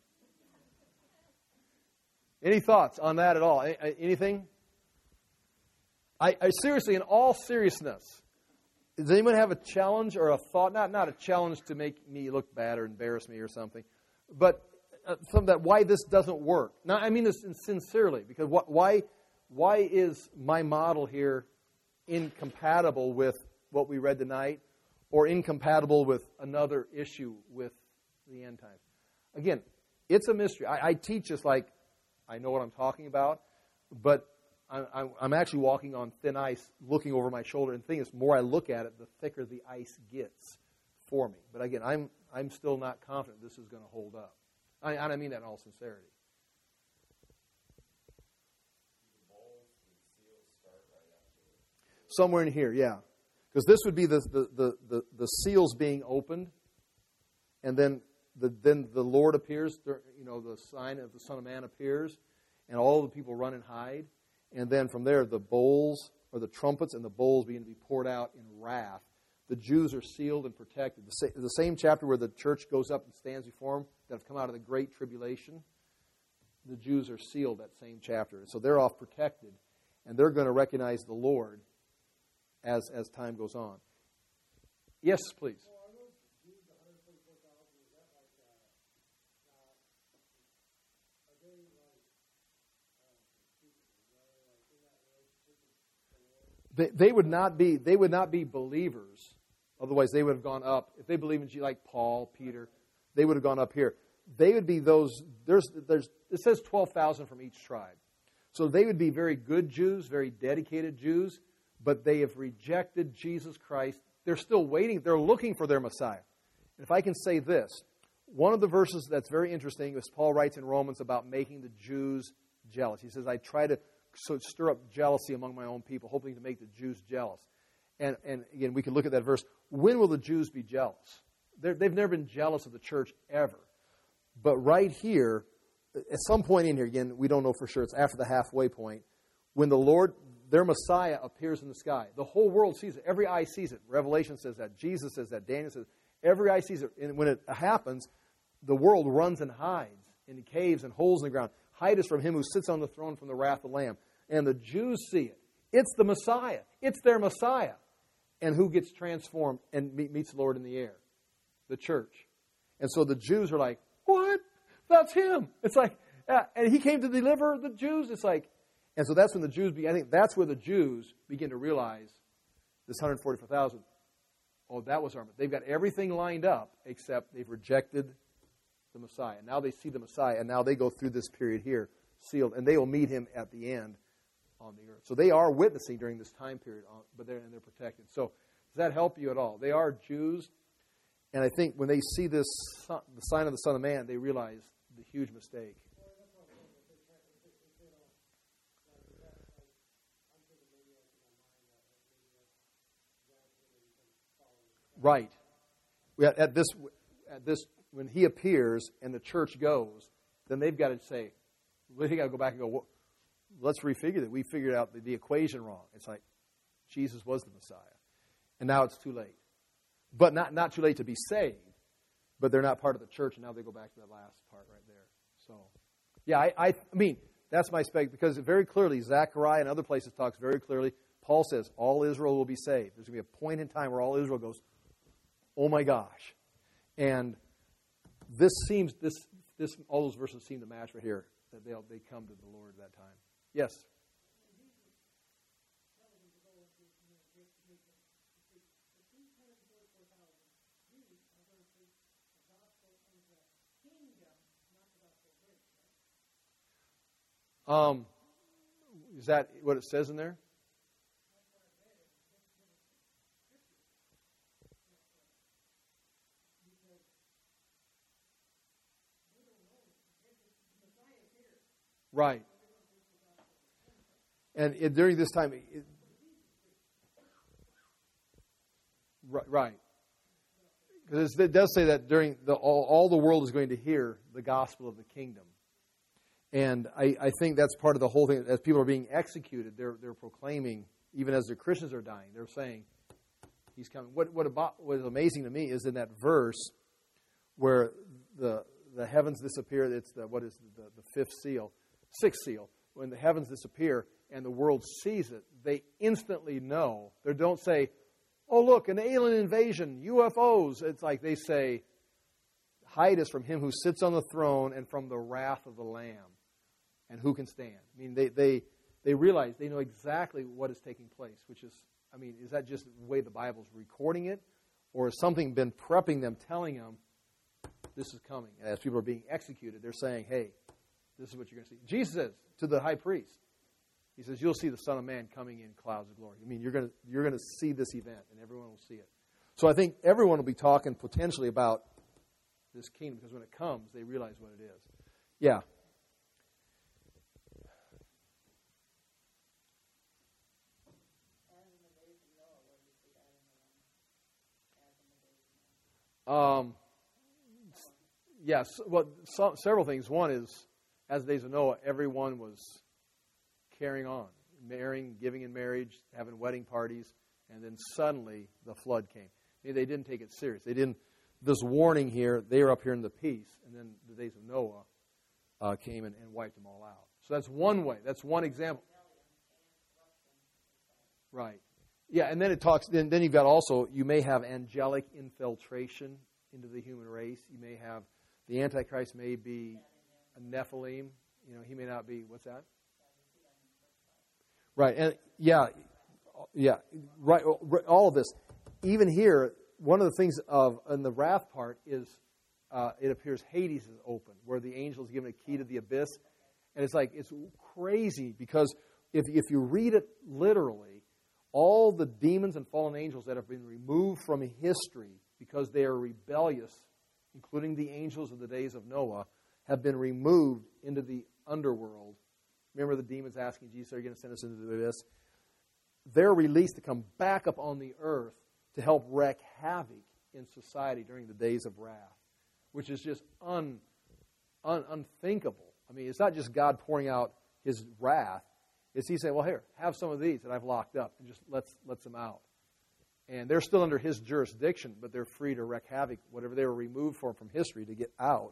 Any thoughts on that at all? Anything? I seriously, in all seriousness, does anyone have a challenge or a thought? Not a challenge to make me look bad or embarrass me or something, but some that why this doesn't work. Now, I mean this sincerely, because why is my model here incompatible with what we read tonight or incompatible with another issue with the end times. Again, it's a mystery. I teach this like I know what I'm talking about, but I'm actually walking on thin ice, looking over my shoulder. And the thing is, the more I look at it, the thicker the ice gets for me. But again, I'm still not confident this is going to hold up. And I mean that in all sincerity. Somewhere in here, yeah. Because this would be the seals being opened, and then the Lord appears, the sign of the Son of Man appears, and all the people run and hide. And then from there, the bowls, or the trumpets and the bowls begin to be poured out in wrath. The Jews are sealed and protected. The same chapter where the church goes up and stands before them that have come out of the Great Tribulation, the Jews are sealed that same chapter. So they're off protected, and they're going to recognize the Lord as time goes on. Yes, please. They would not be believers. Otherwise, they would have gone up. If they believe in Jesus, like Paul, Peter, they would have gone up here. They would be those. It says 12,000 from each tribe. So they would be very good Jews, very dedicated Jews, but they have rejected Jesus Christ. They're still waiting. They're looking for their Messiah. And if I can say this, one of the verses that's very interesting is Paul writes in Romans about making the Jews jealous. He says, I try to stir up jealousy among my own people, hoping to make the Jews jealous. And again, we can look at that verse. When will the Jews be jealous? They've never been jealous of the church ever. But right here, at some point in here, again, we don't know for sure, it's after the halfway point, when the Lord, their Messiah, appears in the sky. The whole world sees it. Every eye sees it. Revelation says that. Jesus says that. Daniel says every eye sees it. And when it happens, the world runs and hides in caves and holes in the ground. Hide us from him who sits on the throne from the wrath of the Lamb. And the Jews see it. It's the Messiah. It's their Messiah. And who gets transformed and meets the Lord in the air? The church. And so the Jews are like, what? That's him. It's like, and he came to deliver the Jews. It's like, and so that's when the Jews begin. I think that's where the Jews begin to realize this 144,000. Oh, that was our. They've got everything lined up except they've rejected the Messiah. Now they see the Messiah, and now they go through this period here, sealed, and they will meet him at the end on the earth. So they are witnessing during this time period, but they're protected. So does that help you at all? They are Jews, and I think when they see this, the sign of the Son of Man, they realize the huge mistake. Right. At this, when he appears and the church goes, then they've got to say, they got to go back and go, well, let's refigure that. We figured out the equation wrong. It's like Jesus was the Messiah, and now it's too late. But not too late to be saved. But they're not part of the church, and now they go back to that last part right there. So, yeah, I mean, that's my spec, because very clearly, Zechariah and other places talks very clearly. Paul says all Israel will be saved. There's going to be a point in time where all Israel goes, oh my gosh. And this all those verses seem to match right here, that they come to the Lord at that time. Yes? Is that what it says in there? Right. And during this time, right. Because it does say that during all the world is going to hear the gospel of the kingdom. And I think that's part of the whole thing. As people are being executed, they're proclaiming, even as the Christians are dying, they're saying, he's coming. What is amazing to me is in that verse where the heavens disappear, it's the fifth seal, sixth seal. When the heavens disappear and the world sees it, they instantly know. They don't say, oh, look, an alien invasion, UFOs. It's like they say, hide us from him who sits on the throne and from the wrath of the Lamb. And who can stand? I mean, they realize, they know exactly what is taking place, which is, is that just the way the Bible's recording it? Or has something been prepping them, telling them, this is coming? And as people are being executed, they're saying, hey, this is what you're going to see. Jesus says to the high priest, he says, you'll see the Son of Man coming in clouds of glory. You're going to see this event, and everyone will see it. So I think everyone will be talking potentially about this kingdom, because when it comes, they realize what it is. Yeah. Yes. Well, several things. One is, as the days of Noah, everyone was carrying on, marrying, giving in marriage, having wedding parties, and then suddenly the flood came. They didn't take it serious. They didn't. This warning here, they were up here in the peace, and then the days of Noah came and wiped them all out. So that's one way. That's one example. Right. Yeah, and then it talks. Then you've got also, you may have angelic infiltration into the human race. You may have the Antichrist may be a Nephilim. He may not be. What's that? Right. And yeah. Right. All of this. Even here, one of the things in the wrath part is it appears Hades is open, where the angel is given a key to the abyss, and it's crazy, because if you read it literally, all the demons and fallen angels that have been removed from history because they are rebellious, including the angels of the days of Noah, have been removed into the underworld. Remember the demons asking Jesus, are you going to send us into the abyss? They're released to come back up on the earth to help wreak havoc in society during the days of wrath, which is just unthinkable. It's not just God pouring out His wrath. It's He saying, well, here, have some of these that I've locked up, and just lets them out. And they're still under His jurisdiction, but they're free to wreak havoc, whatever they were removed from history to get out.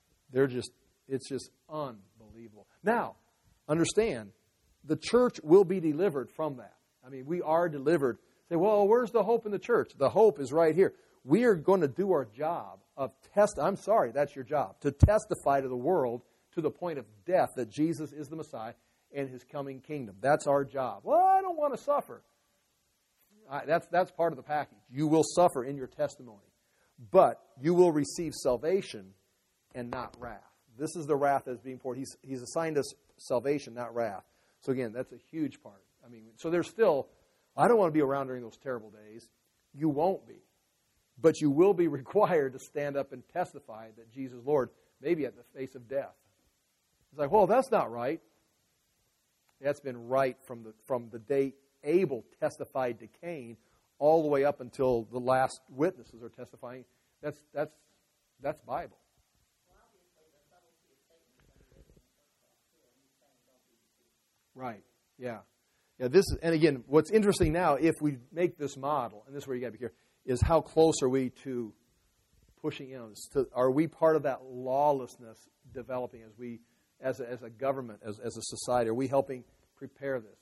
It's just unbelievable. Now, understand, the church will be delivered from that. We are delivered. Say, well, where's the hope in the church? The hope is right here. We are going to do our job of I'm sorry, that's your job, to testify to the world to the point of death that Jesus is the Messiah and His coming kingdom. That's our job. Well, I don't want to suffer. That's part of the package. You will suffer in your testimony, but you will receive salvation and not wrath. This is the wrath that's being poured. He's assigned us salvation, not wrath. So again, that's a huge part. So there's still, I don't want to be around during those terrible days. You won't be. But you will be required to stand up and testify that Jesus is Lord, maybe at the face of death. It's like, well, that's not right. That's been right from the day Abel testified to Cain all the way up until the last witnesses are testifying. That's Bible. Right. Yeah. Yeah. And again, what's interesting now, if we make this model, and this is where you got to be careful, is how close are we to pushing in on this? Are we part of that lawlessness developing as a government, as a society? Are we helping prepare this?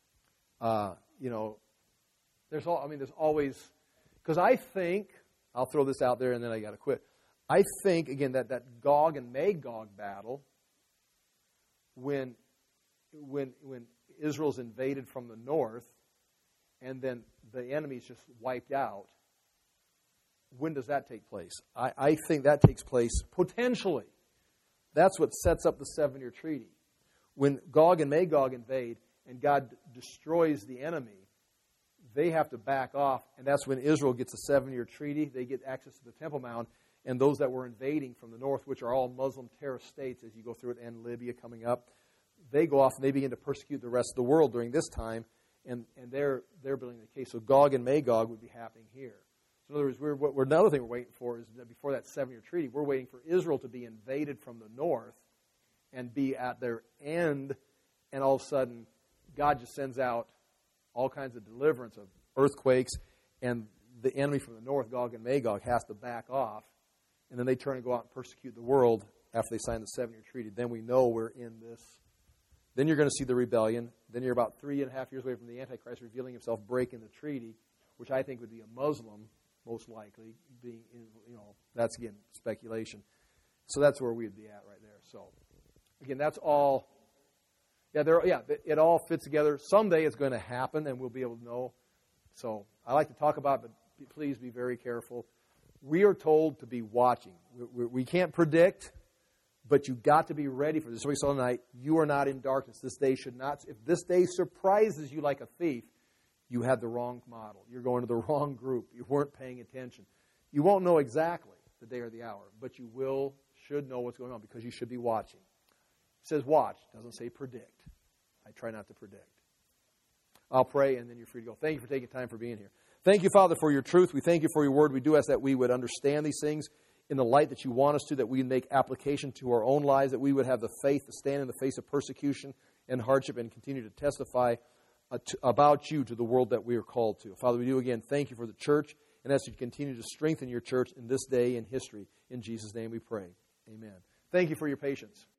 There's always, because I think, I'll throw this out there and then I got to quit. I think, again, that Gog and Magog battle, when Israel's invaded from the north and then the enemy's just wiped out, when does that take place? I think that takes place potentially. That's what sets up the 7-year treaty. When Gog and Magog invade and God destroys the enemy, they have to back off, and that's when Israel gets a 7-year treaty. They get access to the Temple Mount, and those that were invading from the north, which are all Muslim terrorist states as you go through it, and Libya coming up, they go off and they begin to persecute the rest of the world during this time, and they're building the case. So Gog and Magog would be happening here. So in other words, another thing we're waiting for is that before that 7-year treaty, we're waiting for Israel to be invaded from the north and be at their end, and all of a sudden God just sends out all kinds of deliverance of earthquakes, and the enemy from the north, Gog and Magog, has to back off, and then they turn and go out and persecute the world after they sign the 7-year treaty. Then we know we're in this. Then you're going to see the rebellion. Then you're about 3.5 years away from the Antichrist revealing himself, breaking the treaty, which I think would be a Muslim, most likely, being, that's, again, speculation. So that's where we'd be at right there. So, again, that's all it all fits together. Someday it's going to happen, and we'll be able to know. So I like to talk about it, but please be very careful. We are told to be watching. We can't predict, but you've got to be ready for this. So we saw tonight, you are not in darkness. This day should not. If this day surprises you like a thief, you had the wrong model. You're going to the wrong group. You weren't paying attention. You won't know exactly the day or the hour, but you should know what's going on because you should be watching. It says watch. It doesn't say predict. I try not to predict. I'll pray, and then you're free to go. Thank you for taking time for being here. Thank you, Father, for your truth. We thank you for your word. We do ask that we would understand these things in the light that you want us to, that we make application to our own lives, that we would have the faith to stand in the face of persecution and hardship and continue to testify about you to the world that we are called to. Father, we do again thank you for the church, and ask you to continue to strengthen your church in this day in history. In Jesus' name we pray. Amen. Thank you for your patience.